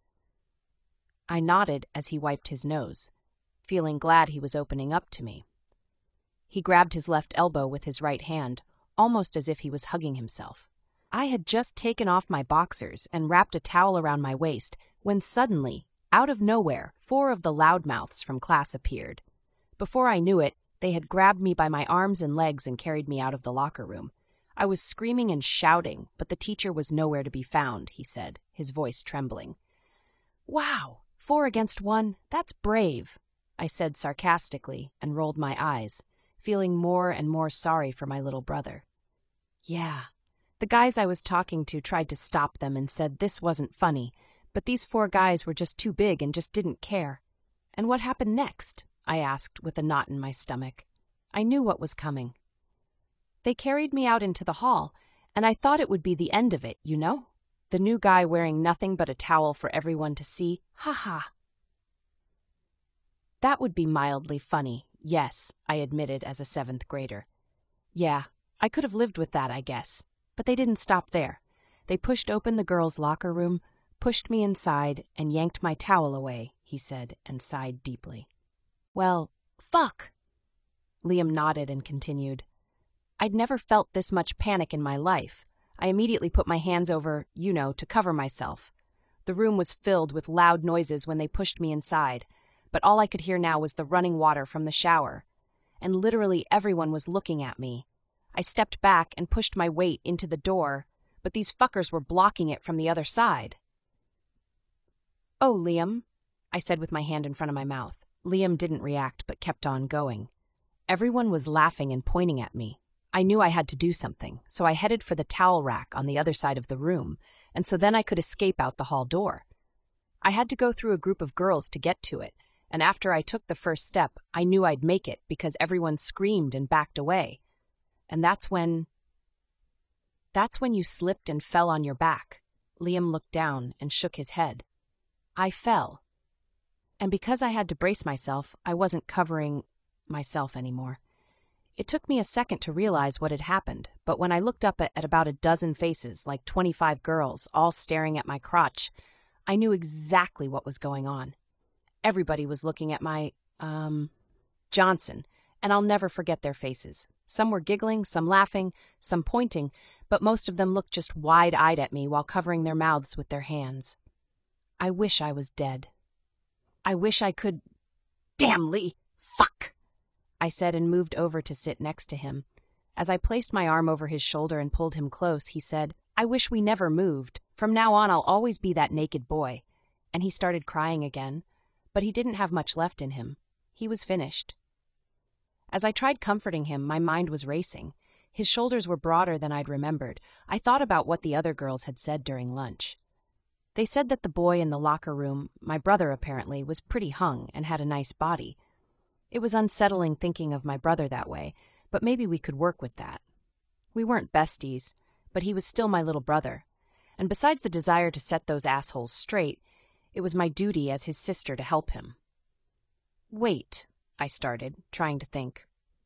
I nodded as he wiped his nose, feeling glad he was opening up to me. He grabbed his left elbow with his right hand, almost as if he was hugging himself. I had just taken off my boxers and wrapped a towel around my waist when suddenly, out of nowhere, four of the loudmouths from class appeared. Before I knew it, They had grabbed me by my arms and legs and carried me out of the locker room. I was screaming and shouting, but the teacher was nowhere to be found, he said, his voice trembling. Wow, four against one, that's brave, I said sarcastically and rolled my eyes, feeling more and more sorry for my little brother. Yeah, the guys I was talking to tried to stop them and said this wasn't funny, but these four guys were just too big and just didn't care. And what happened next? I asked with a knot in my stomach. I knew what was coming. They carried me out into the hall, and I thought it would be the end of it, you know? The new guy wearing nothing but a towel for everyone to see. Ha ha. That would be mildly funny, yes, I admitted as a seventh grader. Yeah, I could have lived with that, I guess. But they didn't stop there. They pushed open the girls' locker room, pushed me inside, and yanked my towel away, he said, and sighed deeply. Well, fuck. Liam nodded and continued. I'd never felt this much panic in my life. I immediately put my hands over, you know, to cover myself. The room was filled with loud noises when they pushed me inside, but all I could hear now was the running water from the shower. And literally everyone was looking at me. I stepped back and pushed my weight into the door, but these fuckers were blocking it from the other side. Oh, Liam, I said with my hand in front of my mouth. Liam didn't react but kept on going. Everyone was laughing and pointing at me. I knew I had to do something, so I headed for the towel rack on the other side of the room, and so then I could escape out the hall door. I had to go through a group of girls to get to it, and after I took the first step, I knew I'd make it because everyone screamed and backed away. And that's when... That's when you slipped and fell on your back. Liam looked down and shook his head. I fell. And because I had to brace myself, I wasn't covering myself anymore. It took me a second to realize what had happened, but when I looked up at, at about a dozen faces, like twenty-five girls, all staring at my crotch, I knew exactly what was going on. Everybody was looking at my, um, Johnson, and I'll never forget their faces. Some were giggling, some laughing, some pointing, but most of them looked just wide-eyed at me while covering their mouths with their hands. I wish I was dead. I wish I could... Damn, Lee! Fuck! I said and moved over to sit next to him. As I placed my arm over his shoulder and pulled him close, he said, I wish we never moved. From now on, I'll always be that naked boy. And he started crying again, but he didn't have much left in him. He was finished. As I tried comforting him, my mind was racing. His shoulders were broader than I'd remembered. I thought about what the other girls had said during lunch. They said that the boy in the locker room, my brother apparently, was pretty hung and had a nice body. It was unsettling thinking of my brother that way, but maybe we could work with that. We weren't besties, but he was still my little brother. And besides the desire to set those assholes straight, it was my duty as his sister to help him. Wait, I started, trying to think.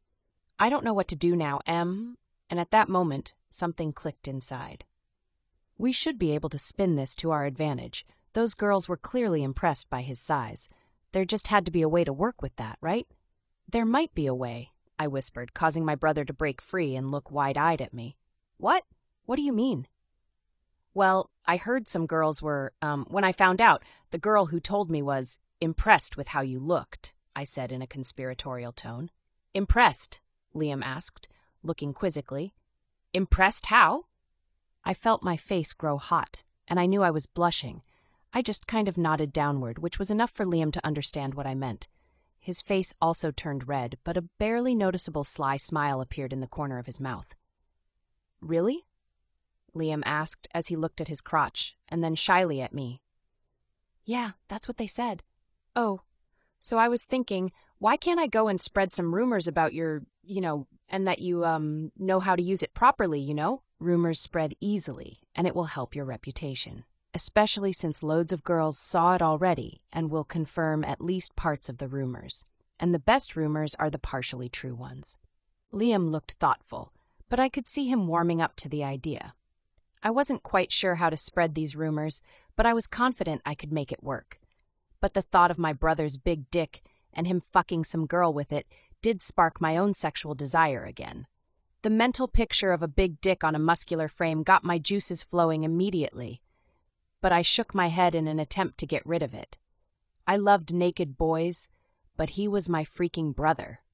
I don't know what to do now, Em, and at that moment, something clicked inside. We should be able to spin this to our advantage. Those girls were clearly impressed by his size. There just had to be a way to work with that, right? There might be a way, I whispered, causing my brother to break free and look wide-eyed at me. What? What do you mean? Well, I heard some girls were, um, when I found out, the girl who told me was impressed with how you looked, I said in a conspiratorial tone. Impressed? Liam asked, looking quizzically. Impressed how? I felt my face grow hot, and I knew I was blushing. I just kind of nodded downward, which was enough for Liam to understand what I meant. His face also turned red, but a barely noticeable sly smile appeared in the corner of his mouth. Really? Liam asked as he looked at his crotch, and then shyly at me. Yeah, that's what they said. Oh, so I was thinking, why can't I go and spread some rumors about your, you know, and that you, um, know how to use it properly, you know? Rumors spread easily, and it will help your reputation. Especially since loads of girls saw it already and will confirm at least parts of the rumors. And the best rumors are the partially true ones. Liam looked thoughtful, but I could see him warming up to the idea. I wasn't quite sure how to spread these rumors, but I was confident I could make it work. But the thought of my brother's big dick and him fucking some girl with it did spark my own sexual desire again. The mental picture of a big dick on a muscular frame got my juices flowing immediately. But I shook my head in an attempt to get rid of it. I loved naked boys, but he was my freaking brother.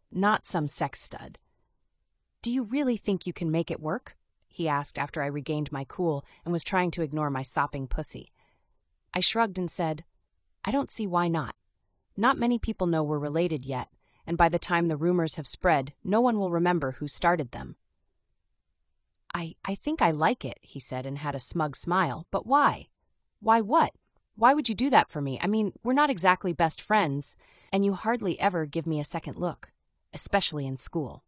not some sex stud. "Do you really think you can make it work?" he asked after I regained my cool and was trying to ignore my sopping pussy. I shrugged and said, "I don't see why not. Not many people know we're related yet, and by the time the rumors have spread, no one will remember who started them." I, I think I like it, he said and had a smug smile. "But why? Why what? Why would you do that for me? I mean, we're not exactly best friends, and you hardly ever give me a second look, especially in school."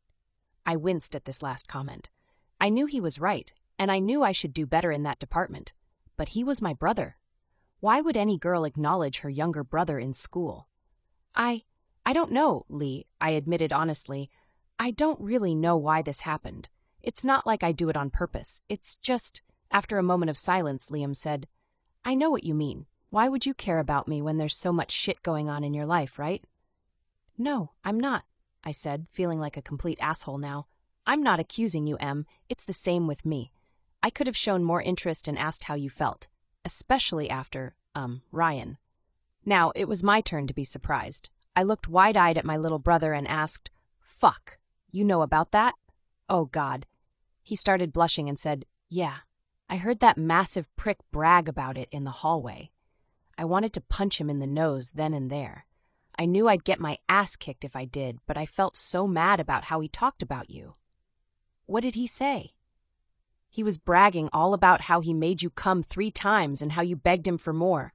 I winced at this last comment. I knew he was right, and I knew I should do better in that department. But he was my brother. Why would any girl acknowledge her younger brother in school? I, I don't know, Lee, I admitted honestly. I don't really know why this happened. It's not like I do it on purpose. It's just, after a moment of silence, Liam said, "I know what you mean. Why would you care about me when there's so much shit going on in your life, right?" "No, I'm not," I said, feeling like a complete asshole now. "I'm not accusing you, Em. It's the same with me. I could have shown more interest and asked how you felt, especially after, um, Ryan." Now, it was my turn to be surprised. I looked wide-eyed at my little brother and asked, "Fuck, you know about that?" "Oh, God." He started blushing and said, "Yeah, I heard that massive prick brag about it in the hallway." I wanted to punch him in the nose then and there. I knew I'd get my ass kicked if I did, but I felt so mad about how he talked about you. "What did he say?" "He was bragging all about how he made you come three times and how you begged him for more.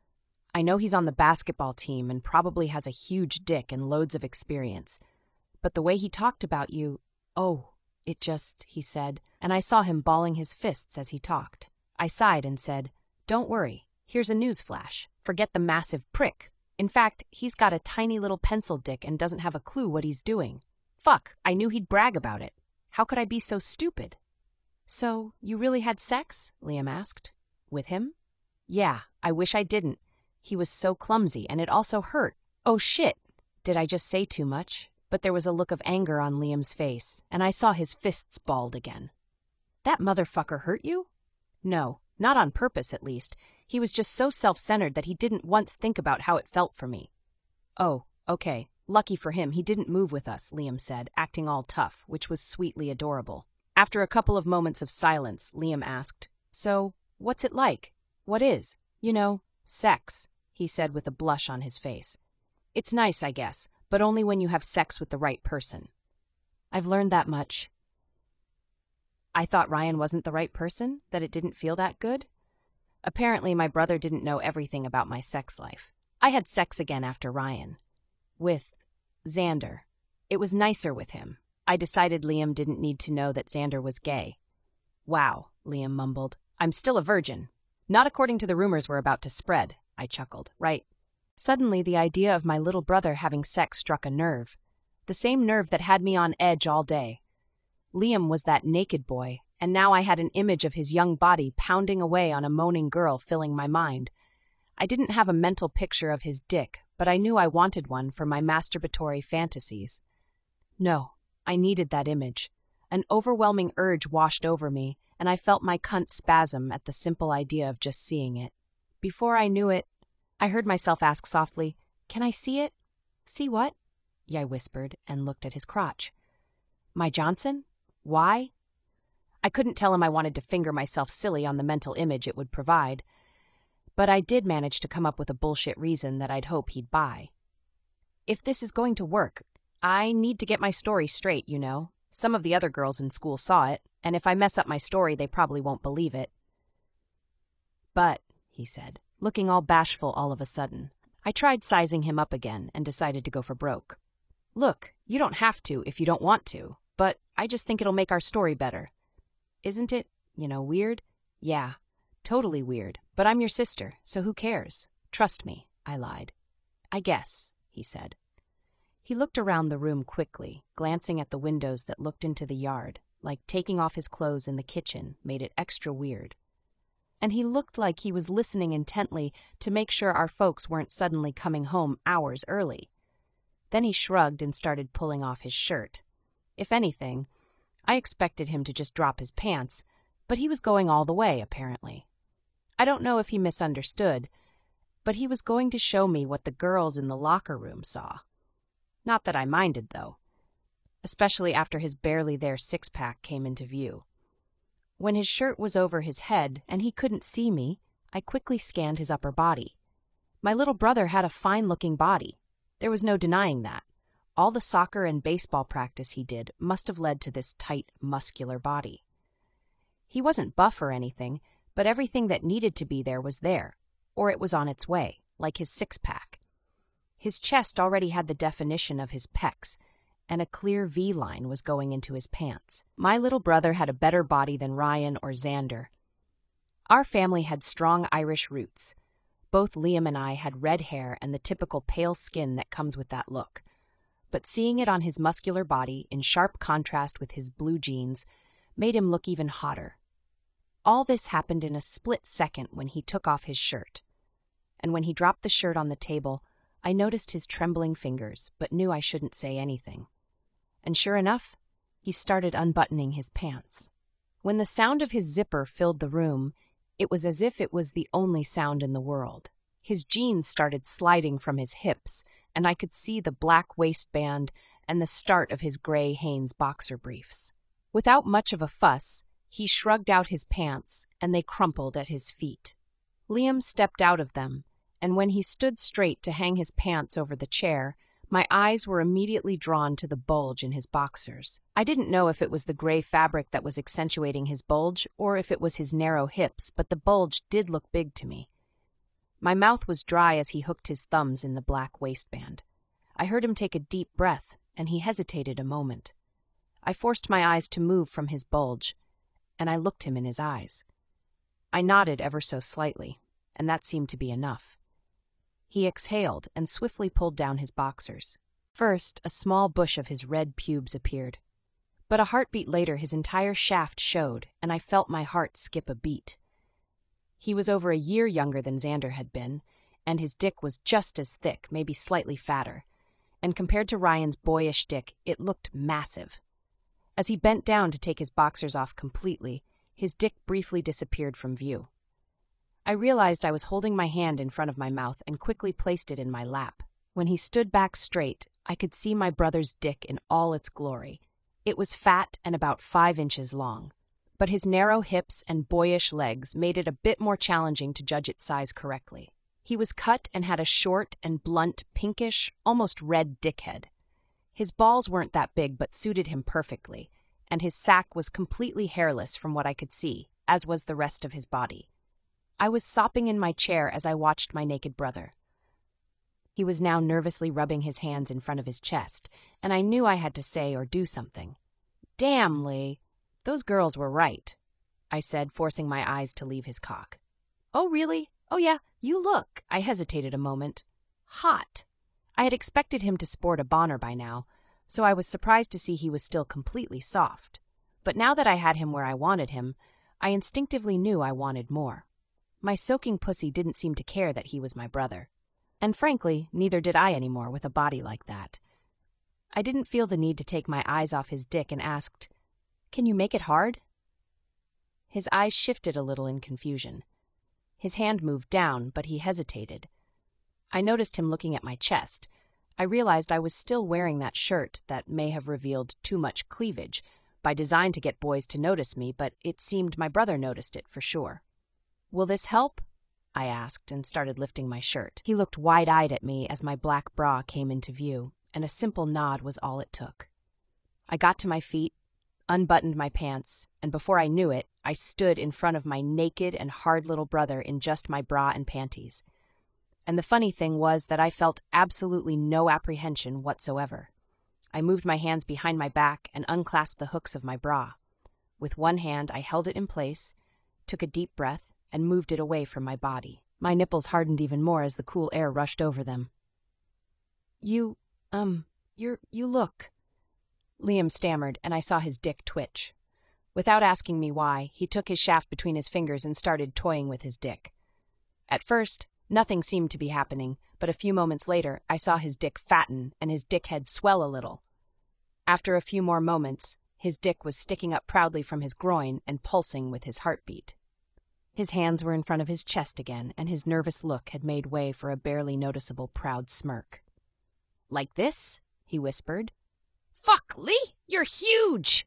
I know he's on the basketball team and probably has a huge dick and loads of experience. But the way he talked about you, oh, it just," he said, and I saw him balling his fists as he talked. I sighed and said, "Don't worry, here's a news flash. Forget the massive prick. In fact, he's got a tiny little pencil dick and doesn't have a clue what he's doing. Fuck, I knew he'd brag about it. How could I be so stupid?" "So, you really had sex?" Liam asked. "With him?" "Yeah, I wish I didn't. He was so clumsy, and it also hurt. Oh shit, did I just say too much?" But there was a look of anger on Liam's face, and I saw his fists balled again. "That motherfucker hurt you?" "No, not on purpose at least. He was just so self-centered that he didn't once think about how it felt for me." "Oh, okay. Lucky for him, he didn't move with us," Liam said, acting all tough, which was sweetly adorable. After a couple of moments of silence, Liam asked, "So, what's it like? What is, you know, sex?" he said with a blush on his face. "It's nice, I guess, but only when you have sex with the right person." "I've learned that much." I thought Ryan wasn't the right person, that it didn't feel that good. Apparently, my brother didn't know everything about my sex life. I had sex again after Ryan. With Xander. It was nicer with him. I decided Liam didn't need to know that Xander was gay. "Wow," Liam mumbled. "I'm still a virgin." "Not according to the rumors we're about to spread," I chuckled. "Right." Suddenly, the idea of my little brother having sex struck a nerve. The same nerve that had me on edge all day. Liam was that naked boy, and now I had an image of his young body pounding away on a moaning girl filling my mind. I didn't have a mental picture of his dick, but I knew I wanted one for my masturbatory fantasies. No, I needed that image. An overwhelming urge washed over me, and I felt my cunt spasm at the simple idea of just seeing it. Before I knew it, I heard myself ask softly, "Can I see it?" "See what?" I whispered and looked at his crotch. "My Johnson? Why?" I couldn't tell him I wanted to finger myself silly on the mental image it would provide, but I did manage to come up with a bullshit reason that I'd hope he'd buy. "If this is going to work, I need to get my story straight, you know. Some of the other girls in school saw it, and if I mess up my story, they probably won't believe it." "But," he said, looking all bashful all of a sudden. I tried sizing him up again and decided to go for broke. "Look, you don't have to if you don't want to, but I just think it'll make our story better. Isn't it, you know, weird?" "Yeah, totally weird, but I'm your sister, so who cares? Trust me," I lied. "I guess," he said. He looked around the room quickly, glancing at the windows that looked into the yard, like taking off his clothes in the kitchen made it extra weird. And he looked like he was listening intently to make sure our folks weren't suddenly coming home hours early. Then he shrugged and started pulling off his shirt. If anything, I expected him to just drop his pants, but he was going all the way, apparently. I don't know if he misunderstood, but he was going to show me what the girls in the locker room saw. Not that I minded, though, especially after his barely there six-pack came into view. When his shirt was over his head and he couldn't see me, I quickly scanned his upper body. My little brother had a fine-looking body. There was no denying that. All the soccer and baseball practice he did must have led to this tight, muscular body. He wasn't buff or anything, but everything that needed to be there was there, or it was on its way, like his six-pack. His chest already had the definition of his pecs, and a clear V-line was going into his pants. My little brother had a better body than Ryan or Xander. Our family had strong Irish roots. Both Liam and I had red hair and the typical pale skin that comes with that look. But seeing it on his muscular body, in sharp contrast with his blue jeans, made him look even hotter. All this happened in a split second when he took off his shirt. And when he dropped the shirt on the table, I noticed his trembling fingers, but knew I shouldn't say anything. And sure enough, he started unbuttoning his pants. When the sound of his zipper filled the room, it was as if it was the only sound in the world. His jeans started sliding from his hips, and I could see the black waistband and the start of his gray Hanes boxer briefs. Without much of a fuss, he shrugged out his pants, and they crumpled at his feet. Liam stepped out of them, and when he stood straight to hang his pants over the chair, my eyes were immediately drawn to the bulge in his boxers. I didn't know if it was the gray fabric that was accentuating his bulge or if it was his narrow hips, but the bulge did look big to me. My mouth was dry as he hooked his thumbs in the black waistband. I heard him take a deep breath, and he hesitated a moment. I forced my eyes to move from his bulge, and I looked him in his eyes. I nodded ever so slightly, and that seemed to be enough. He exhaled and swiftly pulled down his boxers. First, a small bush of his red pubes appeared. But a heartbeat later, his entire shaft showed, and I felt my heart skip a beat. He was over a year younger than Xander had been, and his dick was just as thick, maybe slightly fatter. And compared to Ryan's boyish dick, it looked massive. As he bent down to take his boxers off completely, his dick briefly disappeared from view. I realized I was holding my hand in front of my mouth and quickly placed it in my lap. When he stood back straight, I could see my brother's dick in all its glory. It was fat and about five inches long, but his narrow hips and boyish legs made it a bit more challenging to judge its size correctly. He was cut and had a short and blunt, pinkish, almost red dickhead. His balls weren't that big but suited him perfectly, and his sack was completely hairless from what I could see, as was the rest of his body. I was sopping in my chair as I watched my naked brother. He was now nervously rubbing his hands in front of his chest, and I knew I had to say or do something. "Damn, Lee, those girls were right," I said, forcing my eyes to leave his cock. "Oh, really? Oh, yeah, you look," I hesitated a moment, "hot." I had expected him to sport a boner by now, so I was surprised to see he was still completely soft. But now that I had him where I wanted him, I instinctively knew I wanted more. My soaking pussy didn't seem to care that he was my brother. And frankly, neither did I anymore with a body like that. I didn't feel the need to take my eyes off his dick and asked, "Can you make it hard?" His eyes shifted a little in confusion. His hand moved down, but he hesitated. I noticed him looking at my chest. I realized I was still wearing that shirt that may have revealed too much cleavage, by design to get boys to notice me, but it seemed my brother noticed it for sure. "Will this help?" I asked and started lifting my shirt. He looked wide-eyed at me as my black bra came into view, and a simple nod was all it took. I got to my feet, unbuttoned my pants, and before I knew it, I stood in front of my naked and hard little brother in just my bra and panties. And the funny thing was that I felt absolutely no apprehension whatsoever. I moved my hands behind my back and unclasped the hooks of my bra. With one hand, I held it in place, took a deep breath, and moved it away from my body. My nipples hardened even more as the cool air rushed over them. You, um, you're, you look," Liam stammered, and I saw his dick twitch. Without asking me why, he took his shaft between his fingers and started toying with his dick. At first, nothing seemed to be happening, but a few moments later, I saw his dick fatten and his dick head swell a little. After a few more moments, his dick was sticking up proudly from his groin and pulsing with his heartbeat. His hands were in front of his chest again, and his nervous look had made way for a barely noticeable proud smirk. "Like this?" he he whispered. "Fuck, Lee, you're huge!"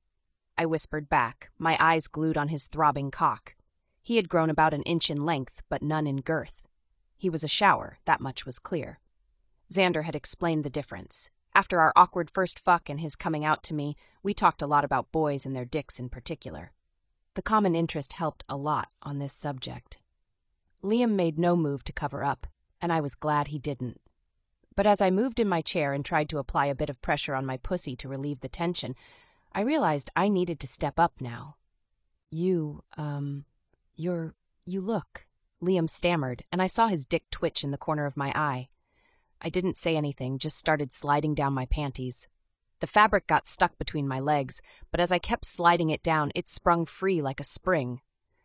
I whispered back, my eyes glued on his throbbing cock. He had grown about an inch in length, but none in girth. He was a shower, that much was clear. Xander had explained the difference. After our awkward first fuck and his coming out to me, we talked a lot about boys and their dicks in particular. The common interest helped a lot on this subject. Liam made no move to cover up, and I was glad he didn't. But as I moved in my chair and tried to apply a bit of pressure on my pussy to relieve the tension, I realized I needed to step up now. You, um, you're, you look, Liam stammered, and I saw his dick twitch in the corner of my eye. I didn't say anything, just started sliding down my panties. The fabric got stuck between my legs, but as I kept sliding it down, it sprung free like a spring.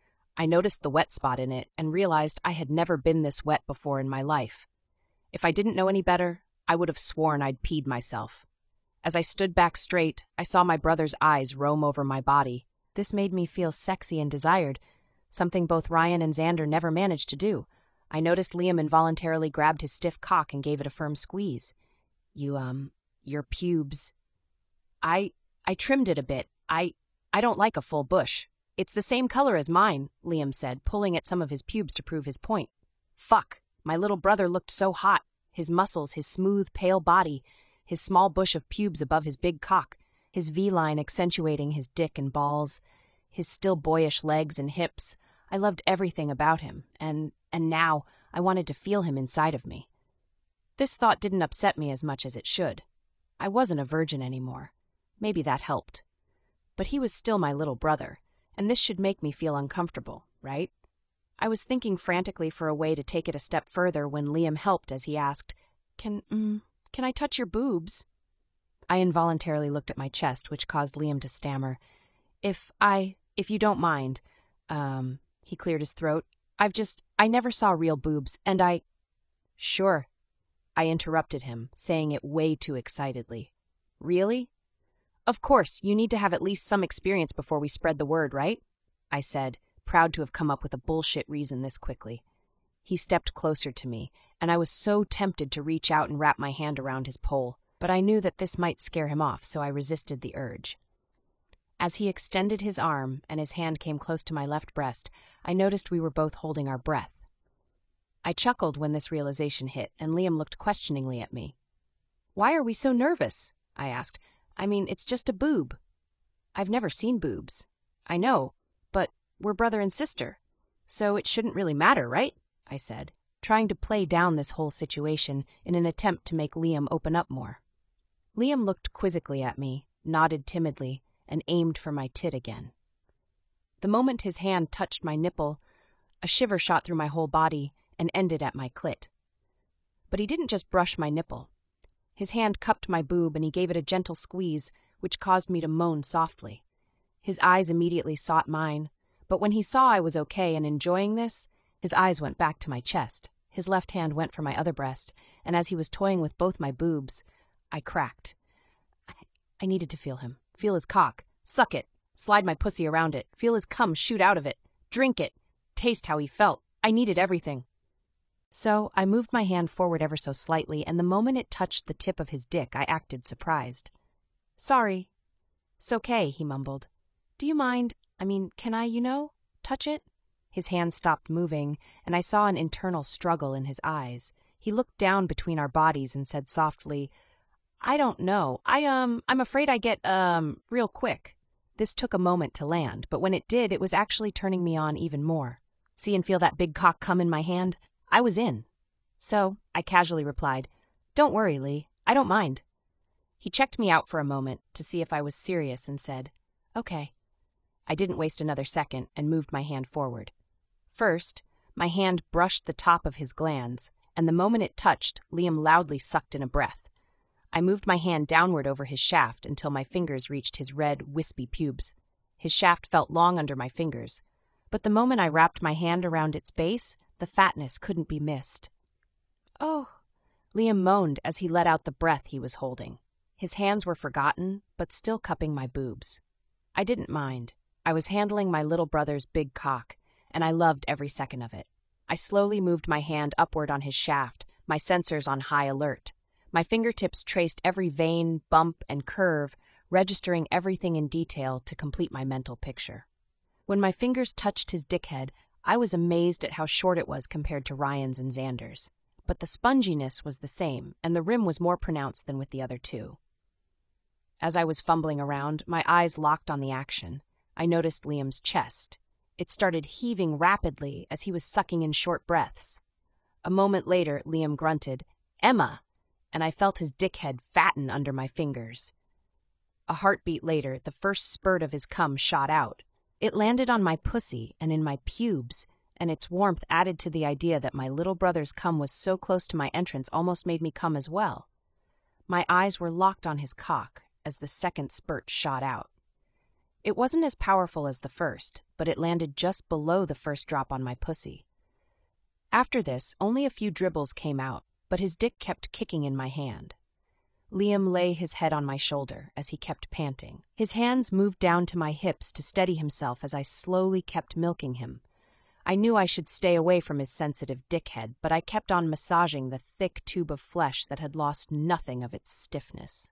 I noticed the wet spot in it and realized I had never been this wet before in my life. If I didn't know any better, I would have sworn I'd peed myself. As I stood back straight, I saw my brother's eyes roam over my body. This made me feel sexy and desired, something both Ryan and Xander never managed to do. I noticed Liam involuntarily grabbed his stiff cock and gave it a firm squeeze. You, um, your pubes. I, I trimmed it a bit. I, I don't like a full bush. It's the same color as mine, Liam said, pulling at some of his pubes to prove his point. Fuck, my little brother looked so hot. His muscles, his smooth, pale body, his small bush of pubes above his big cock, his V-line accentuating his dick and balls, his still boyish legs and hips. I loved everything about him, and, and now I wanted to feel him inside of me. This thought didn't upset me as much as it should. I wasn't a virgin anymore. Maybe that helped. But he was still my little brother, and this should make me feel uncomfortable, right? I was thinking frantically for a way to take it a step further when Liam helped as he asked, Can, mm, can I touch your boobs? I involuntarily looked at my chest, which caused Liam to stammer. If I, if you don't mind, um, he cleared his throat. I've just, I never saw real boobs, and I... Sure. I interrupted him, saying it way too excitedly. Really? Of course, you need to have at least some experience before we spread the word, right? I said, proud to have come up with a bullshit reason this quickly. He stepped closer to me, and I was so tempted to reach out and wrap my hand around his pole, but I knew that this might scare him off, so I resisted the urge. As he extended his arm and his hand came close to my left breast, I noticed we were both holding our breath. I chuckled when this realization hit, and Liam looked questioningly at me. Why are we so nervous? I asked. I mean, it's just a boob. I've never seen boobs. I know, but we're brother and sister, so it shouldn't really matter, right? I said, trying to play down this whole situation in an attempt to make Liam open up more. Liam looked quizzically at me, nodded timidly, and aimed for my tit again. The moment his hand touched my nipple, a shiver shot through my whole body and ended at my clit. But he didn't just brush my nipple. His hand cupped my boob and he gave it a gentle squeeze, which caused me to moan softly. His eyes immediately sought mine, but when he saw I was okay and enjoying this, his eyes went back to my chest. His left hand went for my other breast, and as he was toying with both my boobs, I cracked. I, I needed to feel him, feel his cock, suck it, slide my pussy around it, feel his cum shoot out of it, drink it, taste how he felt. I needed everything. So I moved my hand forward ever so slightly, and the moment it touched the tip of his dick, I acted surprised. Sorry. It's okay, he mumbled. Do you mind? I mean, can I, you know, touch it? His hand stopped moving, and I saw an internal struggle in his eyes. He looked down between our bodies and said softly, I don't know. I, um, I'm afraid I get, um, real quick. This took a moment to land, but when it did, it was actually turning me on even more. See and feel that big cock come in my hand? I was in. So, I casually replied, Don't worry, Lee. I don't mind. He checked me out for a moment to see if I was serious and said, Okay. I didn't waste another second and moved my hand forward. First, my hand brushed the top of his glands, and the moment it touched, Liam loudly sucked in a breath. I moved my hand downward over his shaft until my fingers reached his red, wispy pubes. His shaft felt long under my fingers, but the moment I wrapped my hand around its base, the fatness couldn't be missed. Oh, Liam moaned as he let out the breath he was holding. His hands were forgotten, but still cupping my boobs. I didn't mind. I was handling my little brother's big cock, and I loved every second of it. I slowly moved my hand upward on his shaft, my sensors on high alert. My fingertips traced every vein, bump, and curve, registering everything in detail to complete my mental picture. When my fingers touched his dickhead, I was amazed at how short it was compared to Ryan's and Xander's. But the sponginess was the same, and the rim was more pronounced than with the other two. As I was fumbling around, my eyes locked on the action. I noticed Liam's chest. It started heaving rapidly as he was sucking in short breaths. A moment later, Liam grunted, "Emma!" and I felt his dickhead fatten under my fingers. A heartbeat later, the first spurt of his cum shot out. It landed on my pussy and in my pubes, and its warmth added to the idea that my little brother's cum was so close to my entrance almost made me cum as well. My eyes were locked on his cock as the second spurt shot out. It wasn't as powerful as the first, but it landed just below the first drop on my pussy. After this, only a few dribbles came out, but his dick kept kicking in my hand. Liam lay his head on my shoulder as he kept panting. His hands moved down to my hips to steady himself as I slowly kept milking him. I knew I should stay away from his sensitive dickhead, but I kept on massaging the thick tube of flesh that had lost nothing of its stiffness.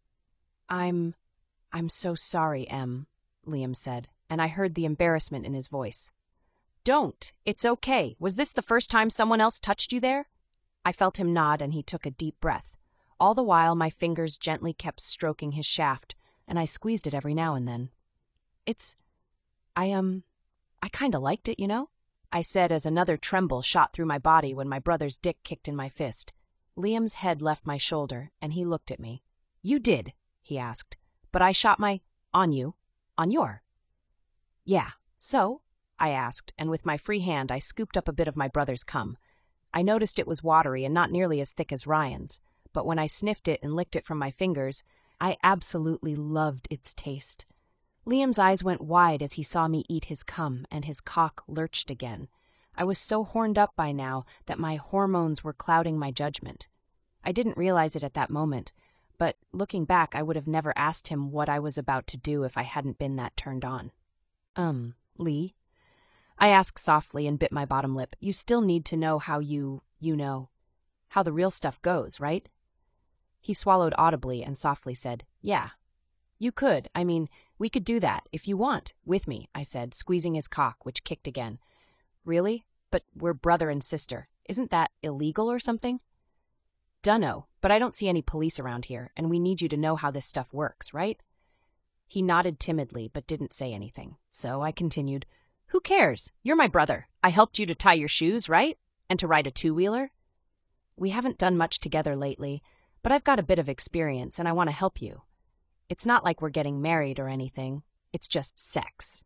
I'm... I'm so sorry, Em, Liam said, and I heard the embarrassment in his voice. Don't. It's okay. Was this the first time someone else touched you there? I felt him nod, and he took a deep breath. All the while, my fingers gently kept stroking his shaft, and I squeezed it every now and then. It's... I, um... I kinda liked it, you know? I said as another tremble shot through my body when my brother's dick kicked in my fist. Liam's head left my shoulder, and he looked at me. You did, he asked, but I shot my... on you. On your... Yeah, so? I asked, and with my free hand I scooped up a bit of my brother's cum. I noticed it was watery and not nearly as thick as Ryan's, but when I sniffed it and licked it from my fingers, I absolutely loved its taste. Liam's eyes went wide as he saw me eat his cum, and his cock lurched again. I was so horned up by now that my hormones were clouding my judgment. I didn't realize it at that moment, but looking back, I would have never asked him what I was about to do if I hadn't been that turned on. Um, Lee? I asked softly and bit my bottom lip. You still need to know how you, you know, how the real stuff goes, right? He swallowed audibly and softly said, Yeah. You could, I mean, we could do that, if you want, with me, I said, squeezing his cock, which kicked again. Really? But we're brother and sister. Isn't that illegal or something? Dunno, but I don't see any police around here, and we need you to know how this stuff works, right? He nodded timidly, but didn't say anything, so I continued, Who cares? You're my brother. I helped you to tie your shoes, right? And to ride a two-wheeler? We haven't done much together lately, but I've got a bit of experience, and I want to help you. It's not like we're getting married or anything. It's just sex.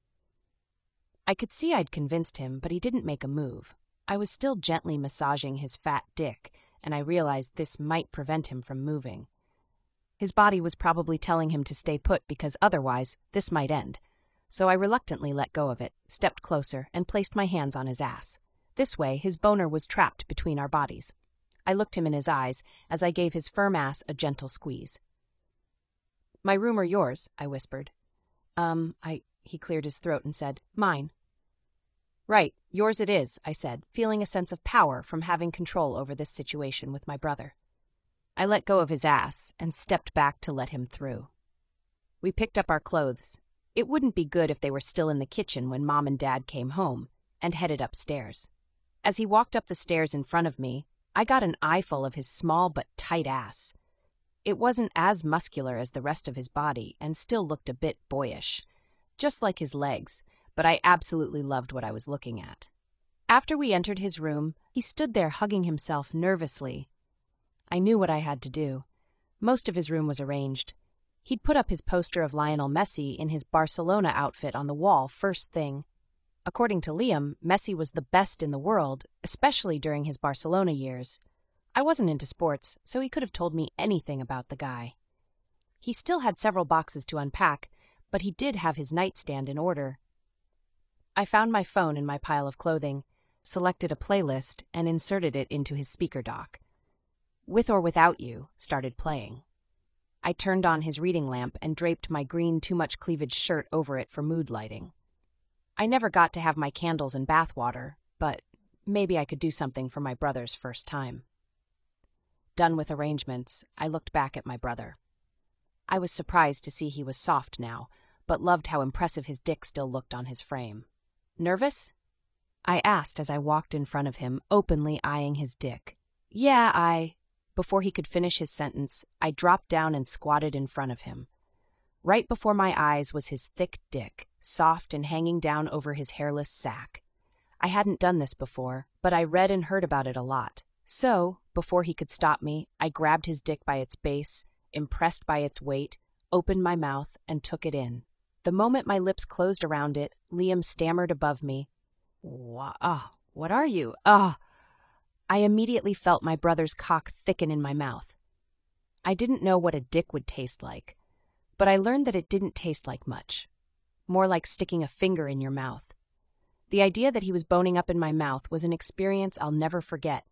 I could see I'd convinced him, but he didn't make a move. I was still gently massaging his fat dick, and I realized this might prevent him from moving. His body was probably telling him to stay put because otherwise this might end. So I reluctantly let go of it, stepped closer, and placed my hands on his ass. This way, his boner was trapped between our bodies. I looked him in his eyes as I gave his firm ass a gentle squeeze. My room or yours? I whispered. Um, I... He cleared his throat and said, Mine. Right, yours it is, I said, feeling a sense of power from having control over this situation with my brother. I let go of his ass and stepped back to let him through. We picked up our clothes. It wouldn't be good if they were still in the kitchen when Mom and Dad came home, and headed upstairs. As he walked up the stairs in front of me, I got an eyeful of his small but tight ass. It wasn't as muscular as the rest of his body and still looked a bit boyish, just like his legs, but I absolutely loved what I was looking at. After we entered his room, he stood there hugging himself nervously. I knew what I had to do. Most of his room was arranged. He'd put up his poster of Lionel Messi in his Barcelona outfit on the wall first thing. According to Liam, Messi was the best in the world, especially during his Barcelona years. I wasn't into sports, so he could have told me anything about the guy. He still had several boxes to unpack, but he did have his nightstand in order. I found my phone in my pile of clothing, selected a playlist, and inserted it into his speaker dock. With or Without You started playing. I turned on his reading lamp and draped my green too-much-cleavage shirt over it for mood lighting. I never got to have my candles and bath water, but maybe I could do something for my brother's first time. done with arrangements, I looked back at my brother. I was surprised to see he was soft now, but loved how impressive his dick still looked on his frame. Nervous? I asked as I walked in front of him, openly eyeing his dick. Yeah, I... Before he could finish his sentence, I dropped down and squatted in front of him. Right before my eyes was his thick dick, soft and hanging down over his hairless sack. I hadn't done this before, but I read and heard about it a lot. So, before he could stop me, I grabbed his dick by its base, impressed by its weight, opened my mouth, and took it in. The moment my lips closed around it, Liam stammered above me, "Wha- oh, what are you? Oh!" I immediately felt my brother's cock thicken in my mouth. I didn't know what a dick would taste like, but I learned that it didn't taste like much. More like sticking a finger in your mouth. The idea that he was boning up in my mouth was an experience I'll never forget.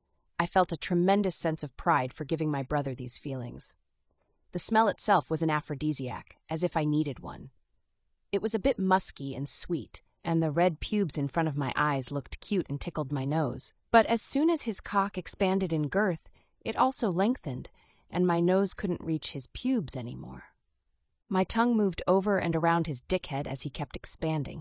I felt a tremendous sense of pride for giving my brother these feelings. The smell itself was an aphrodisiac, as if I needed one. It was a bit musky and sweet, and the red pubes in front of my eyes looked cute and tickled my nose. But as soon as his cock expanded in girth, it also lengthened, and my nose couldn't reach his pubes anymore. My tongue moved over and around his dickhead as he kept expanding.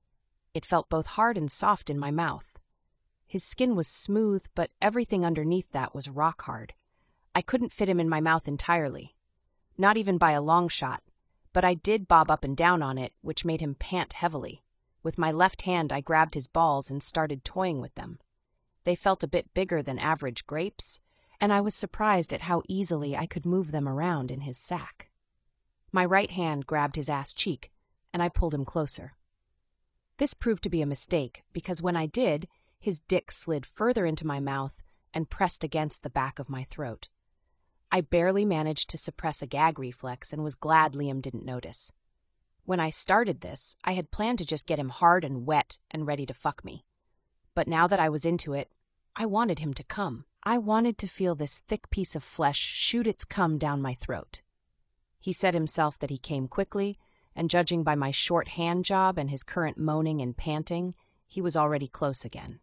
It felt both hard and soft in my mouth. His skin was smooth, but everything underneath that was rock hard. I couldn't fit him in my mouth entirely. Not even by a long shot, but I did bob up and down on it, which made him pant heavily. With my left hand, I grabbed his balls and started toying with them. They felt a bit bigger than average grapes, and I was surprised at how easily I could move them around in his sack. My right hand grabbed his ass cheek, and I pulled him closer. This proved to be a mistake, because when I did, his dick slid further into my mouth and pressed against the back of my throat. I barely managed to suppress a gag reflex and was glad Liam didn't notice. When I started this, I had planned to just get him hard and wet and ready to fuck me. But now that I was into it, I wanted him to come. I wanted to feel this thick piece of flesh shoot its cum down my throat. He said himself that he came quickly, and judging by my short hand job and his current moaning and panting, he was already close again.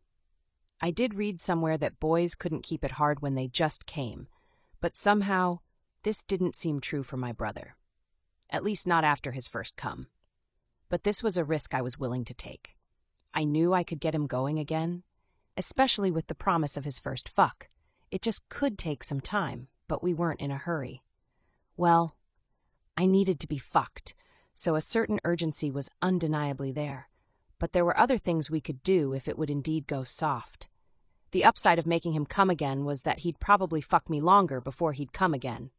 I did read somewhere that boys couldn't keep it hard when they just came, but somehow this didn't seem true for my brother. At least not after his first cum. But this was a risk I was willing to take. I knew I could get him going again, especially with the promise of his first fuck. It just could take some time, but we weren't in a hurry. Well, I needed to be fucked, so a certain urgency was undeniably there. But there were other things we could do if it would indeed go soft. The upside of making him come again was that he'd probably fuck me longer before he'd come again.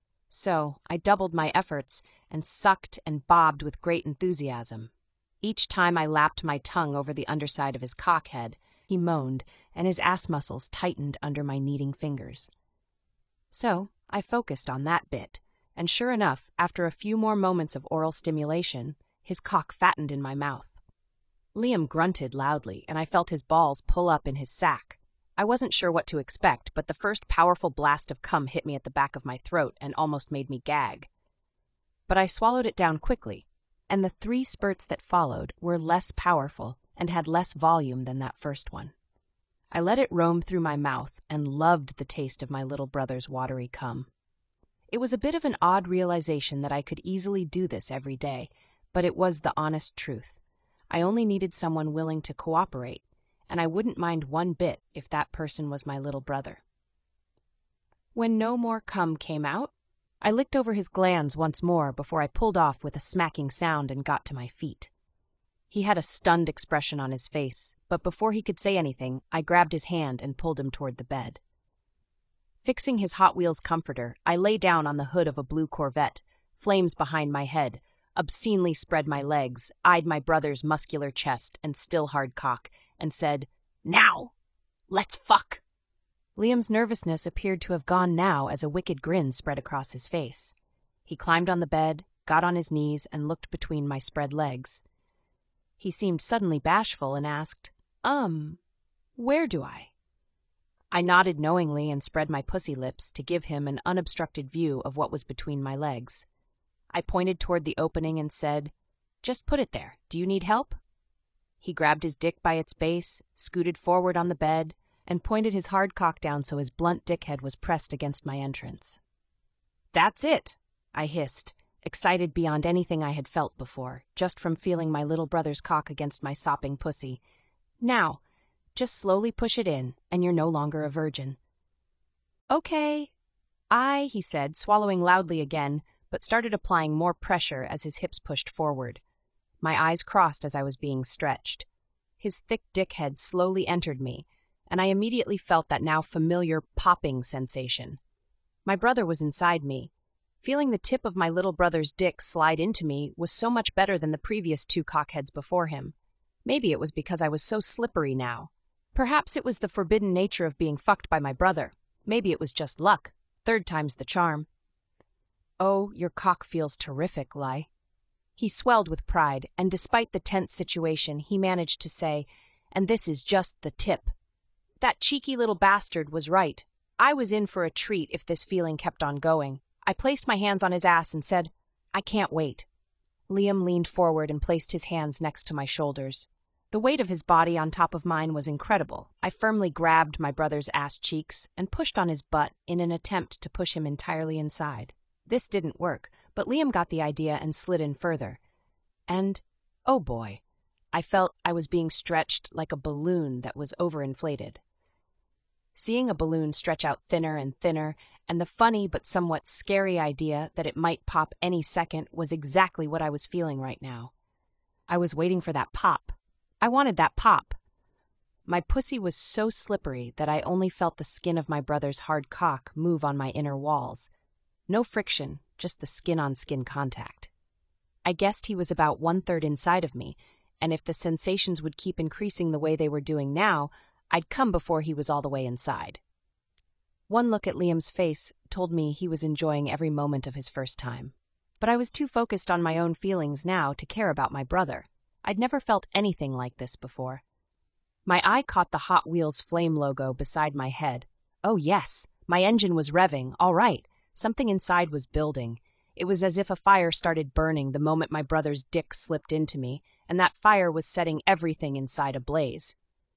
So I doubled my efforts and sucked and bobbed with great enthusiasm. Each time I lapped my tongue over the underside of his cockhead, he moaned, and his ass muscles tightened under my kneading fingers. So I focused on that bit, and sure enough, after a few more moments of oral stimulation, his cock fattened in my mouth. Liam grunted loudly, and I felt his balls pull up in his sack. I wasn't sure what to expect, but the first powerful blast of cum hit me at the back of my throat and almost made me gag. But I swallowed it down quickly, and the three spurts that followed were less powerful and had less volume than that first one. I let it roam through my mouth and loved the taste of my little brother's watery cum. It was a bit of an odd realization that I could easily do this every day, but it was the honest truth. I only needed someone willing to cooperate, and I wouldn't mind one bit if that person was my little brother. When no more cum came out, I licked over his glands once more before I pulled off with a smacking sound and got to my feet. He had a stunned expression on his face, but before he could say anything, I grabbed his hand and pulled him toward the bed. Fixing his Hot Wheels comforter, I lay down on the hood of a blue Corvette, flames behind my head, obscenely spread my legs, eyed my brother's muscular chest and still hard cock, and said, "Now! Let's fuck!" Liam's nervousness appeared to have gone now as a wicked grin spread across his face. He climbed on the bed, got on his knees, and looked between my spread legs. He seemed suddenly bashful and asked, Um, where do I? I nodded knowingly and spread my pussy lips to give him an unobstructed view of what was between my legs. I pointed toward the opening and said, "Just put it there. Do you need help?" He grabbed his dick by its base, scooted forward on the bed, and pointed his hard cock down so his blunt dickhead was pressed against my entrance. "That's it," I hissed, excited beyond anything I had felt before, just from feeling my little brother's cock against my sopping pussy. "Now, just slowly push it in, and you're no longer a virgin." "Okay." I, he said, swallowing loudly again, but started applying more pressure as his hips pushed forward. My eyes crossed as I was being stretched. His thick dickhead slowly entered me, and I immediately felt that now familiar popping sensation. My brother was inside me. Feeling the tip of my little brother's dick slide into me was so much better than the previous two cockheads before him. Maybe it was because I was so slippery now. Perhaps it was the forbidden nature of being fucked by my brother. Maybe it was just luck. Third time's the charm. "Oh, your cock feels terrific, Lai." He swelled with pride, and despite the tense situation, he managed to say, "And this is just the tip." That cheeky little bastard was right. I was in for a treat if this feeling kept on going. I placed my hands on his ass and said, "I can't wait." Liam leaned forward and placed his hands next to my shoulders. The weight of his body on top of mine was incredible. I firmly grabbed my brother's ass cheeks and pushed on his butt in an attempt to push him entirely inside. This didn't work, but Liam got the idea and slid in further. And, oh boy, I felt I was being stretched like a balloon that was overinflated. Seeing a balloon stretch out thinner and thinner, and the funny but somewhat scary idea that it might pop any second was exactly what I was feeling right now. I was waiting for that pop. I wanted that pop. My pussy was so slippery that I only felt the skin of my brother's hard cock move on my inner walls. No friction, just the skin-on-skin contact. I guessed he was about one-third inside of me, and if the sensations would keep increasing the way they were doing now, I'd come before he was all the way inside. One look at Liam's face told me he was enjoying every moment of his first time. But I was too focused on my own feelings now to care about my brother. I'd never felt anything like this before. My eye caught the Hot Wheels flame logo beside my head. Oh yes, my engine was revving, all right. Something inside was building. It was as if a fire started burning the moment my brother's dick slipped into me, and that fire was setting everything inside ablaze.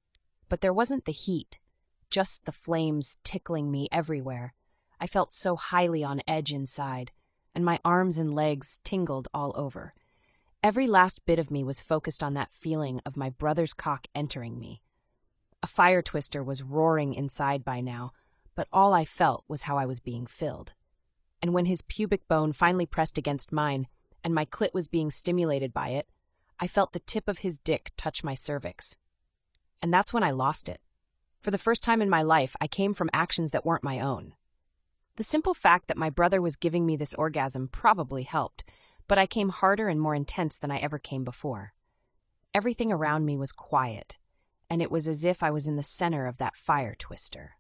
But there wasn't the heat, just the flames tickling me everywhere. I felt so highly on edge inside, and my arms and legs tingled all over. Every last bit of me was focused on that feeling of my brother's cock entering me. A fire twister was roaring inside by now, but all I felt was how I was being filled. And when his pubic bone finally pressed against mine, and my clit was being stimulated by it, I felt the tip of his dick touch my cervix. And that's when I lost it. For the first time in my life, I came from actions that weren't my own. The simple fact that my brother was giving me this orgasm probably helped, but I came harder and more intense than I ever came before. Everything around me was quiet, and it was as if I was in the center of that fire twister.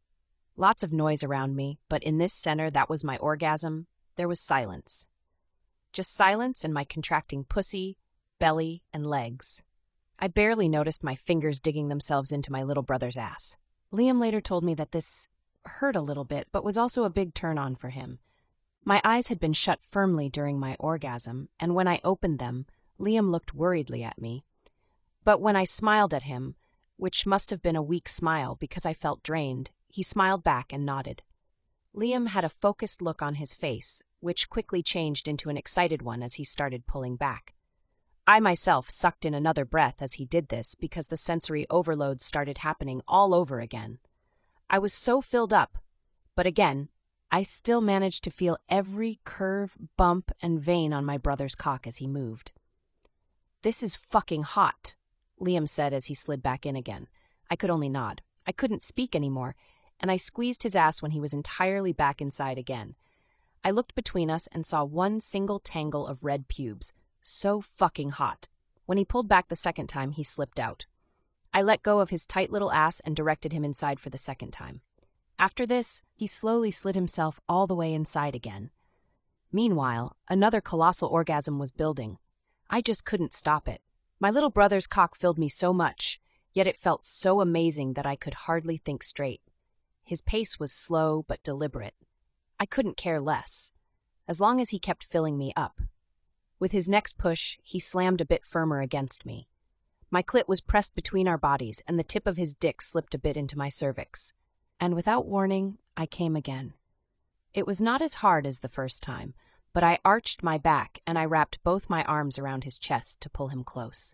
Lots of noise around me, but in this center that was my orgasm, there was silence. Just silence and my contracting pussy, belly, and legs. I barely noticed my fingers digging themselves into my little brother's ass. Liam later told me that this hurt a little bit, but was also a big turn-on for him. My eyes had been shut firmly during my orgasm, and when I opened them, Liam looked worriedly at me. But when I smiled at him, which must have been a weak smile because I felt drained, he smiled back and nodded. Liam had a focused look on his face, which quickly changed into an excited one as he started pulling back. I myself sucked in another breath as he did this because the sensory overload started happening all over again. I was so filled up, but again, I still managed to feel every curve, bump, and vein on my brother's cock as he moved. "This is fucking hot," Liam said as he slid back in again. I could only nod. I couldn't speak anymore, and I squeezed his ass when he was entirely back inside again. I looked between us and saw one single tangle of red pubes. So fucking hot. When he pulled back the second time, he slipped out. I let go of his tight little ass and directed him inside for the second time. After this, he slowly slid himself all the way inside again. Meanwhile, another colossal orgasm was building. I just couldn't stop it. My little brother's cock filled me so much, yet it felt so amazing that I could hardly think straight. His pace was slow but deliberate. I couldn't care less, as long as he kept filling me up. With his next push, he slammed a bit firmer against me. My clit was pressed between our bodies, and the tip of his dick slipped a bit into my cervix. And without warning, I came again. It was not as hard as the first time, but I arched my back and I wrapped both my arms around his chest to pull him close.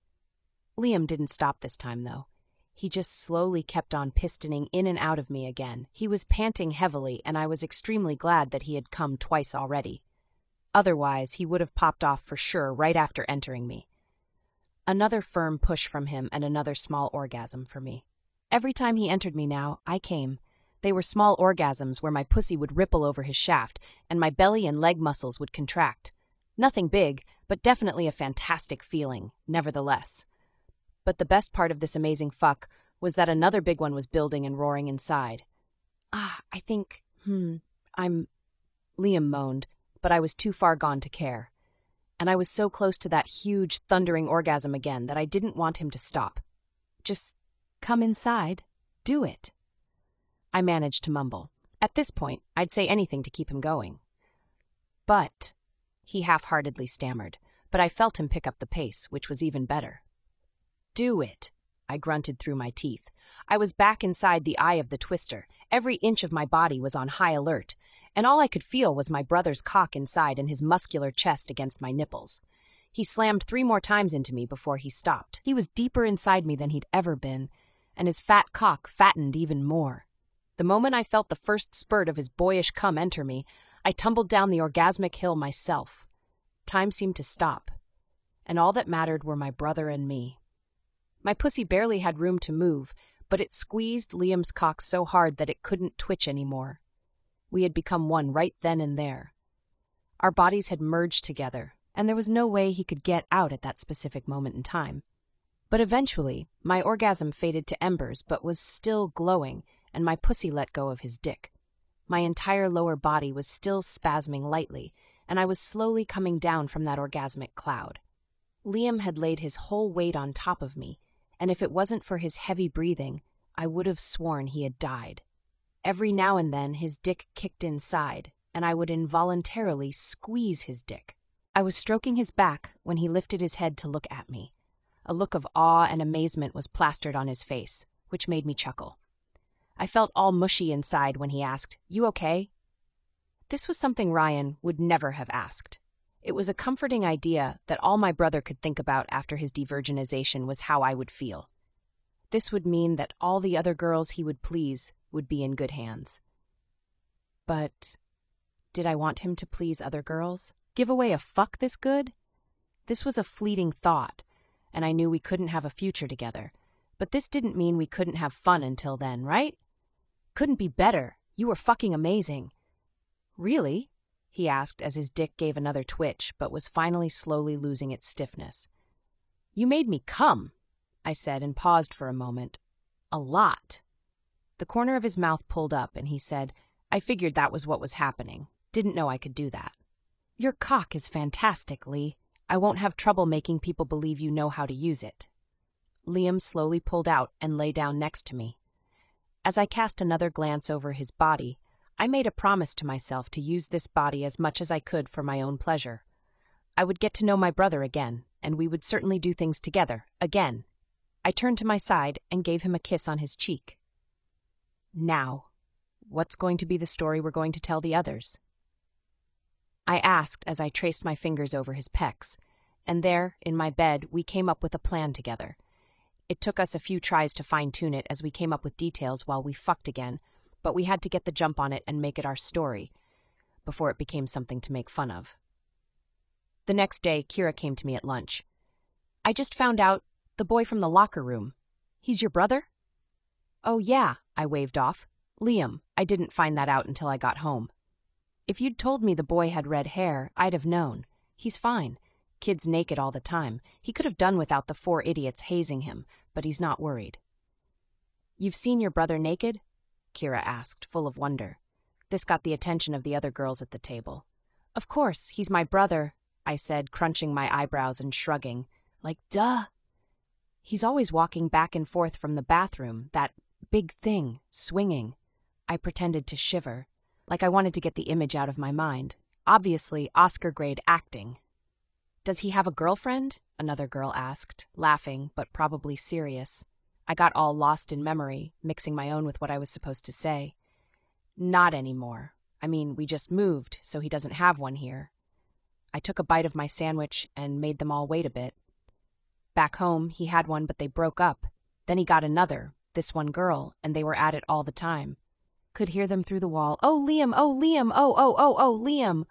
Liam didn't stop this time, though. He just slowly kept on pistoning in and out of me again. He was panting heavily, and I was extremely glad that he had come twice already. Otherwise, he would have popped off for sure right after entering me. Another firm push from him and another small orgasm for me. Every time he entered me now, I came. They were small orgasms where my pussy would ripple over his shaft, and my belly and leg muscles would contract. Nothing big, but definitely a fantastic feeling, nevertheless. But the best part of this amazing fuck was that another big one was building and roaring inside. Ah, I think, hmm, I'm... Liam moaned, but I was too far gone to care. And I was so close to that huge, thundering orgasm again that I didn't want him to stop. Just come inside. Do it. I managed to mumble. At this point, I'd say anything to keep him going. But, he half-heartedly stammered, but I felt him pick up the pace, which was even better. Do it, I grunted through my teeth. I was back inside the eye of the twister. Every inch of my body was on high alert, and all I could feel was my brother's cock inside and his muscular chest against my nipples. He slammed three more times into me before he stopped. He was deeper inside me than he'd ever been, and his fat cock fattened even more. The moment I felt the first spurt of his boyish cum enter me, I tumbled down the orgasmic hill myself. Time seemed to stop, and all that mattered were my brother and me. My pussy barely had room to move, but it squeezed Liam's cock so hard that it couldn't twitch anymore. We had become one right then and there. Our bodies had merged together, and there was no way he could get out at that specific moment in time. But eventually, my orgasm faded to embers but was still glowing, and my pussy let go of his dick. My entire lower body was still spasming lightly, and I was slowly coming down from that orgasmic cloud. Liam had laid his whole weight on top of me, and if it wasn't for his heavy breathing, I would have sworn he had died. Every now and then his dick kicked inside, and I would involuntarily squeeze his dick. I was stroking his back when he lifted his head to look at me. A look of awe and amazement was plastered on his face, which made me chuckle. I felt all mushy inside when he asked, "You okay?" This was something Ryan would never have asked. It was a comforting idea that all my brother could think about after his de-virginization was how I would feel. This would mean that all the other girls he would please would be in good hands. But did I want him to please other girls? Give away a fuck this good? This was a fleeting thought, and I knew we couldn't have a future together. But this didn't mean we couldn't have fun until then, right? Couldn't be better. You were fucking amazing. Really? He asked as his dick gave another twitch, but was finally slowly losing its stiffness. You made me come, I said and paused for a moment. A lot. The corner of his mouth pulled up and he said, I figured that was what was happening. Didn't know I could do that. Your cock is fantastic, Lee. I won't have trouble making people believe you know how to use it. Liam slowly pulled out and lay down next to me. As I cast another glance over his body, I made a promise to myself to use this body as much as I could for my own pleasure. I would get to know my brother again, and we would certainly do things together, again. I turned to my side and gave him a kiss on his cheek. Now, what's going to be the story we're going to tell the others? I asked as I traced my fingers over his pecs, and there, in my bed, we came up with a plan together. It took us a few tries to fine-tune it as we came up with details while we fucked again, but we had to get the jump on it and make it our story, before it became something to make fun of. The next day, Kira came to me at lunch. I just found out, the boy from the locker room. He's your brother? Oh yeah, I waved off. Liam, I didn't find that out until I got home. If you'd told me the boy had red hair, I'd have known. He's fine. Kid's naked all the time. He could have done without the four idiots hazing him, but he's not worried. You've seen your brother naked? Kira asked, full of wonder. This got the attention of the other girls at the table. Of course, he's my brother, I said, crunching my eyebrows and shrugging. Like, duh. He's always walking back and forth from the bathroom, that big thing, swinging. I pretended to shiver, like I wanted to get the image out of my mind. Obviously, Oscar-grade acting. Does he have a girlfriend? Another girl asked, laughing, but probably serious. I got all lost in memory, mixing my own with what I was supposed to say. Not anymore. I mean, we just moved, so he doesn't have one here. I took a bite of my sandwich and made them all wait a bit. Back home, he had one, but they broke up. Then he got another, this one girl, and they were at it all the time. Could hear them through the wall. Oh, Liam, oh, Liam, oh, oh, oh, oh, Liam.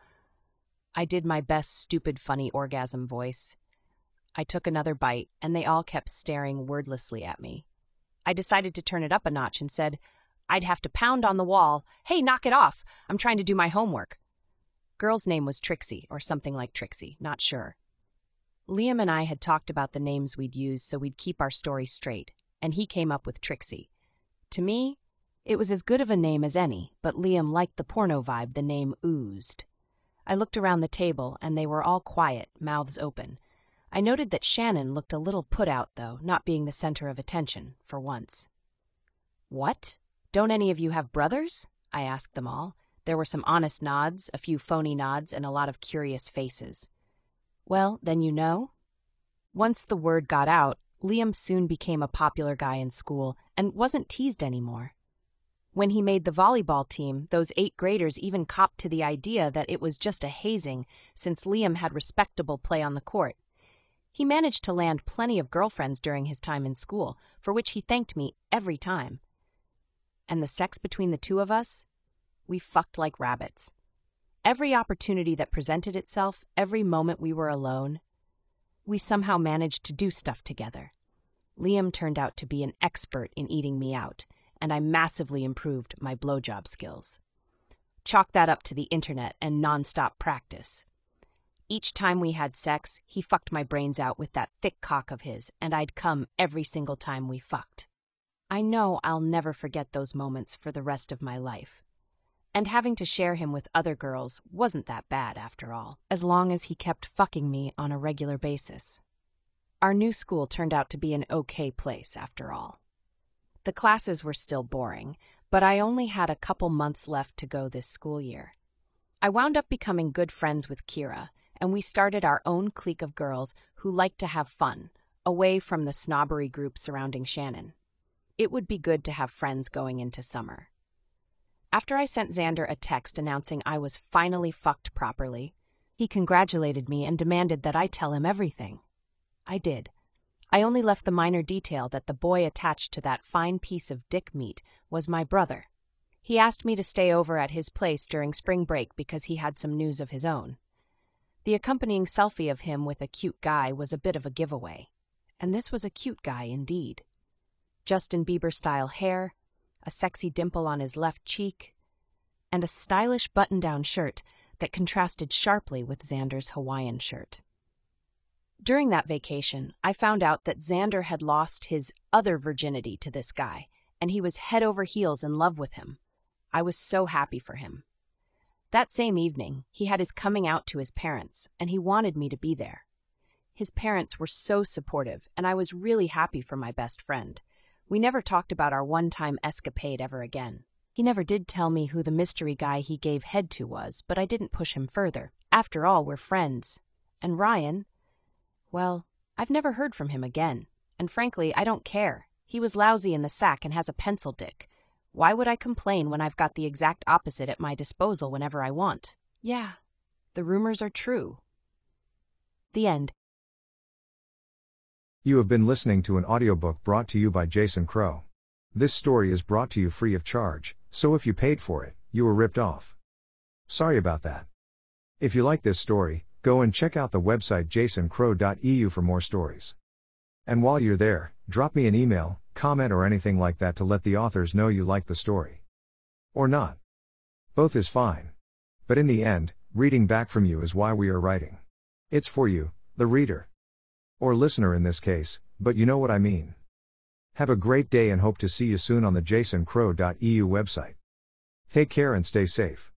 I did my best stupid funny orgasm voice. I took another bite, and they all kept staring wordlessly at me. I decided to turn it up a notch and said, I'd have to pound on the wall. Hey, knock it off. I'm trying to do my homework. Girl's name was Trixie, or something like Trixie, not sure. Liam and I had talked about the names we'd use so we'd keep our story straight, and he came up with Trixie. To me, it was as good of a name as any, but Liam liked the porno vibe the name oozed. I looked around the table, and they were all quiet, mouths open. I noted that Shannon looked a little put out, though, not being the center of attention, for once. What? Don't any of you have brothers? I asked them all. There were some honest nods, a few phony nods, and a lot of curious faces. Well, then you know. Once the word got out, Liam soon became a popular guy in school and wasn't teased anymore. When he made the volleyball team, those eight graders even copped to the idea that it was just a hazing, since Liam had respectable play on the court. He managed to land plenty of girlfriends during his time in school, for which he thanked me every time. And the sex between the two of us? We fucked like rabbits. Every opportunity that presented itself, every moment we were alone, we somehow managed to do stuff together. Liam turned out to be an expert in eating me out, and I massively improved my blowjob skills. Chalk that up to the internet and nonstop practice. Each time we had sex, he fucked my brains out with that thick cock of his, and I'd come every single time we fucked. I know I'll never forget those moments for the rest of my life. And having to share him with other girls wasn't that bad, after all, as long as he kept fucking me on a regular basis. Our new school turned out to be an okay place, after all. The classes were still boring, but I only had a couple months left to go this school year. I wound up becoming good friends with Kira, and we started our own clique of girls who liked to have fun, away from the snobbery group surrounding Shannon. It would be good to have friends going into summer. After I sent Xander a text announcing I was finally fucked properly, he congratulated me and demanded that I tell him everything. I did. I only left the minor detail that the boy attached to that fine piece of dick meat was my brother. He asked me to stay over at his place during spring break because he had some news of his own. The accompanying selfie of him with a cute guy was a bit of a giveaway. And this was a cute guy indeed. Justin Bieber-style hair, a sexy dimple on his left cheek, and a stylish button-down shirt that contrasted sharply with Xander's Hawaiian shirt. During that vacation, I found out that Xander had lost his other virginity to this guy, and he was head over heels in love with him. I was so happy for him. That same evening, he had his coming out to his parents, and he wanted me to be there. His parents were so supportive, and I was really happy for my best friend. We never talked about our one-time escapade ever again. He never did tell me who the mystery guy he gave head to was, but I didn't push him further. After all, we're friends. And Ryan, well, I've never heard from him again. And frankly, I don't care. He was lousy in the sack and has a pencil dick. Why would I complain when I've got the exact opposite at my disposal whenever I want? Yeah, the rumors are true. The end. You have been listening to an audiobook brought to you by Jason Crow. This story is brought to you free of charge, so if you paid for it, you were ripped off. Sorry about that. If you like this story, go and check out the website jason crow dot e u for more stories. And while you're there, drop me an email, comment or anything like that to let the authors know you like the story. Or not. Both is fine. But in the end, reading back from you is why we are writing. It's for you, the reader. Or listener in this case, but you know what I mean. Have a great day and hope to see you soon on the jason crow dot e u website. Take care and stay safe.